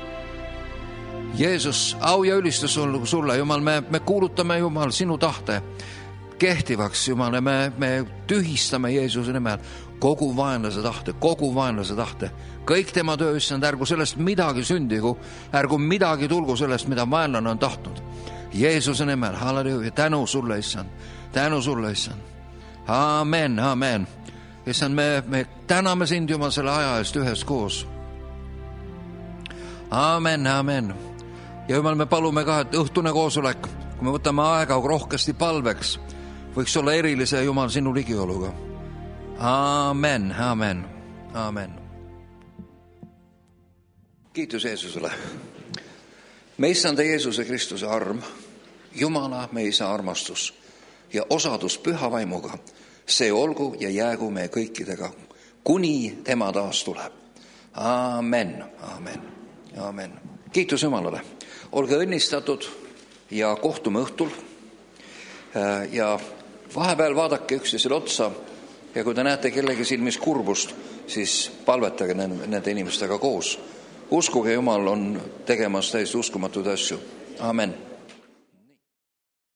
Jeesus, au ja ülistus sulle, Jumal, me, me kuulutame, Jumal, sinu tahte kehtivaks, Jumal, ja me, me tühistame Jeesuse nimel kogu vaenlase tahte, kogu vaenlase tahte. Kõik tema töö, issand, ärgu sellest midagi sündigu, ärgu midagi tulgu sellest, mida vaenlane on tahtnud. Jeesuse nimel, halleluuja, tänu sulle, issand, tänu sulle, issand. Amen, amen. Issand, me, me täname sind, Jumal, selle aja eest ühes koos. Amen, amen. Ja Jumal, me palume ka, et õhtune koosolek, kui me võtame aega rohkesti palveks, võiks olla erilise, Jumal, sinu ligioluga. Amen, amen, amen. Kiitus Jeesusele. Me issanda Jeesuse Kristuse arm, Jumala, me isa armastus ja osadus püha vaimuga, see olgu ja jäägu meie kõikidega, kuni tema taas tuleb. Amen, amen, amen. Kiitus Jumalale. Olge õnnistatud ja kohtume õhtul ja vahepeal vaadake üksteisele otsa ja kui te näete kellegi silmis kurbust, siis palvetage nende inimestega koos. Uskuge, Jumal on tegemas täiesti uskumatuid asju. Amen.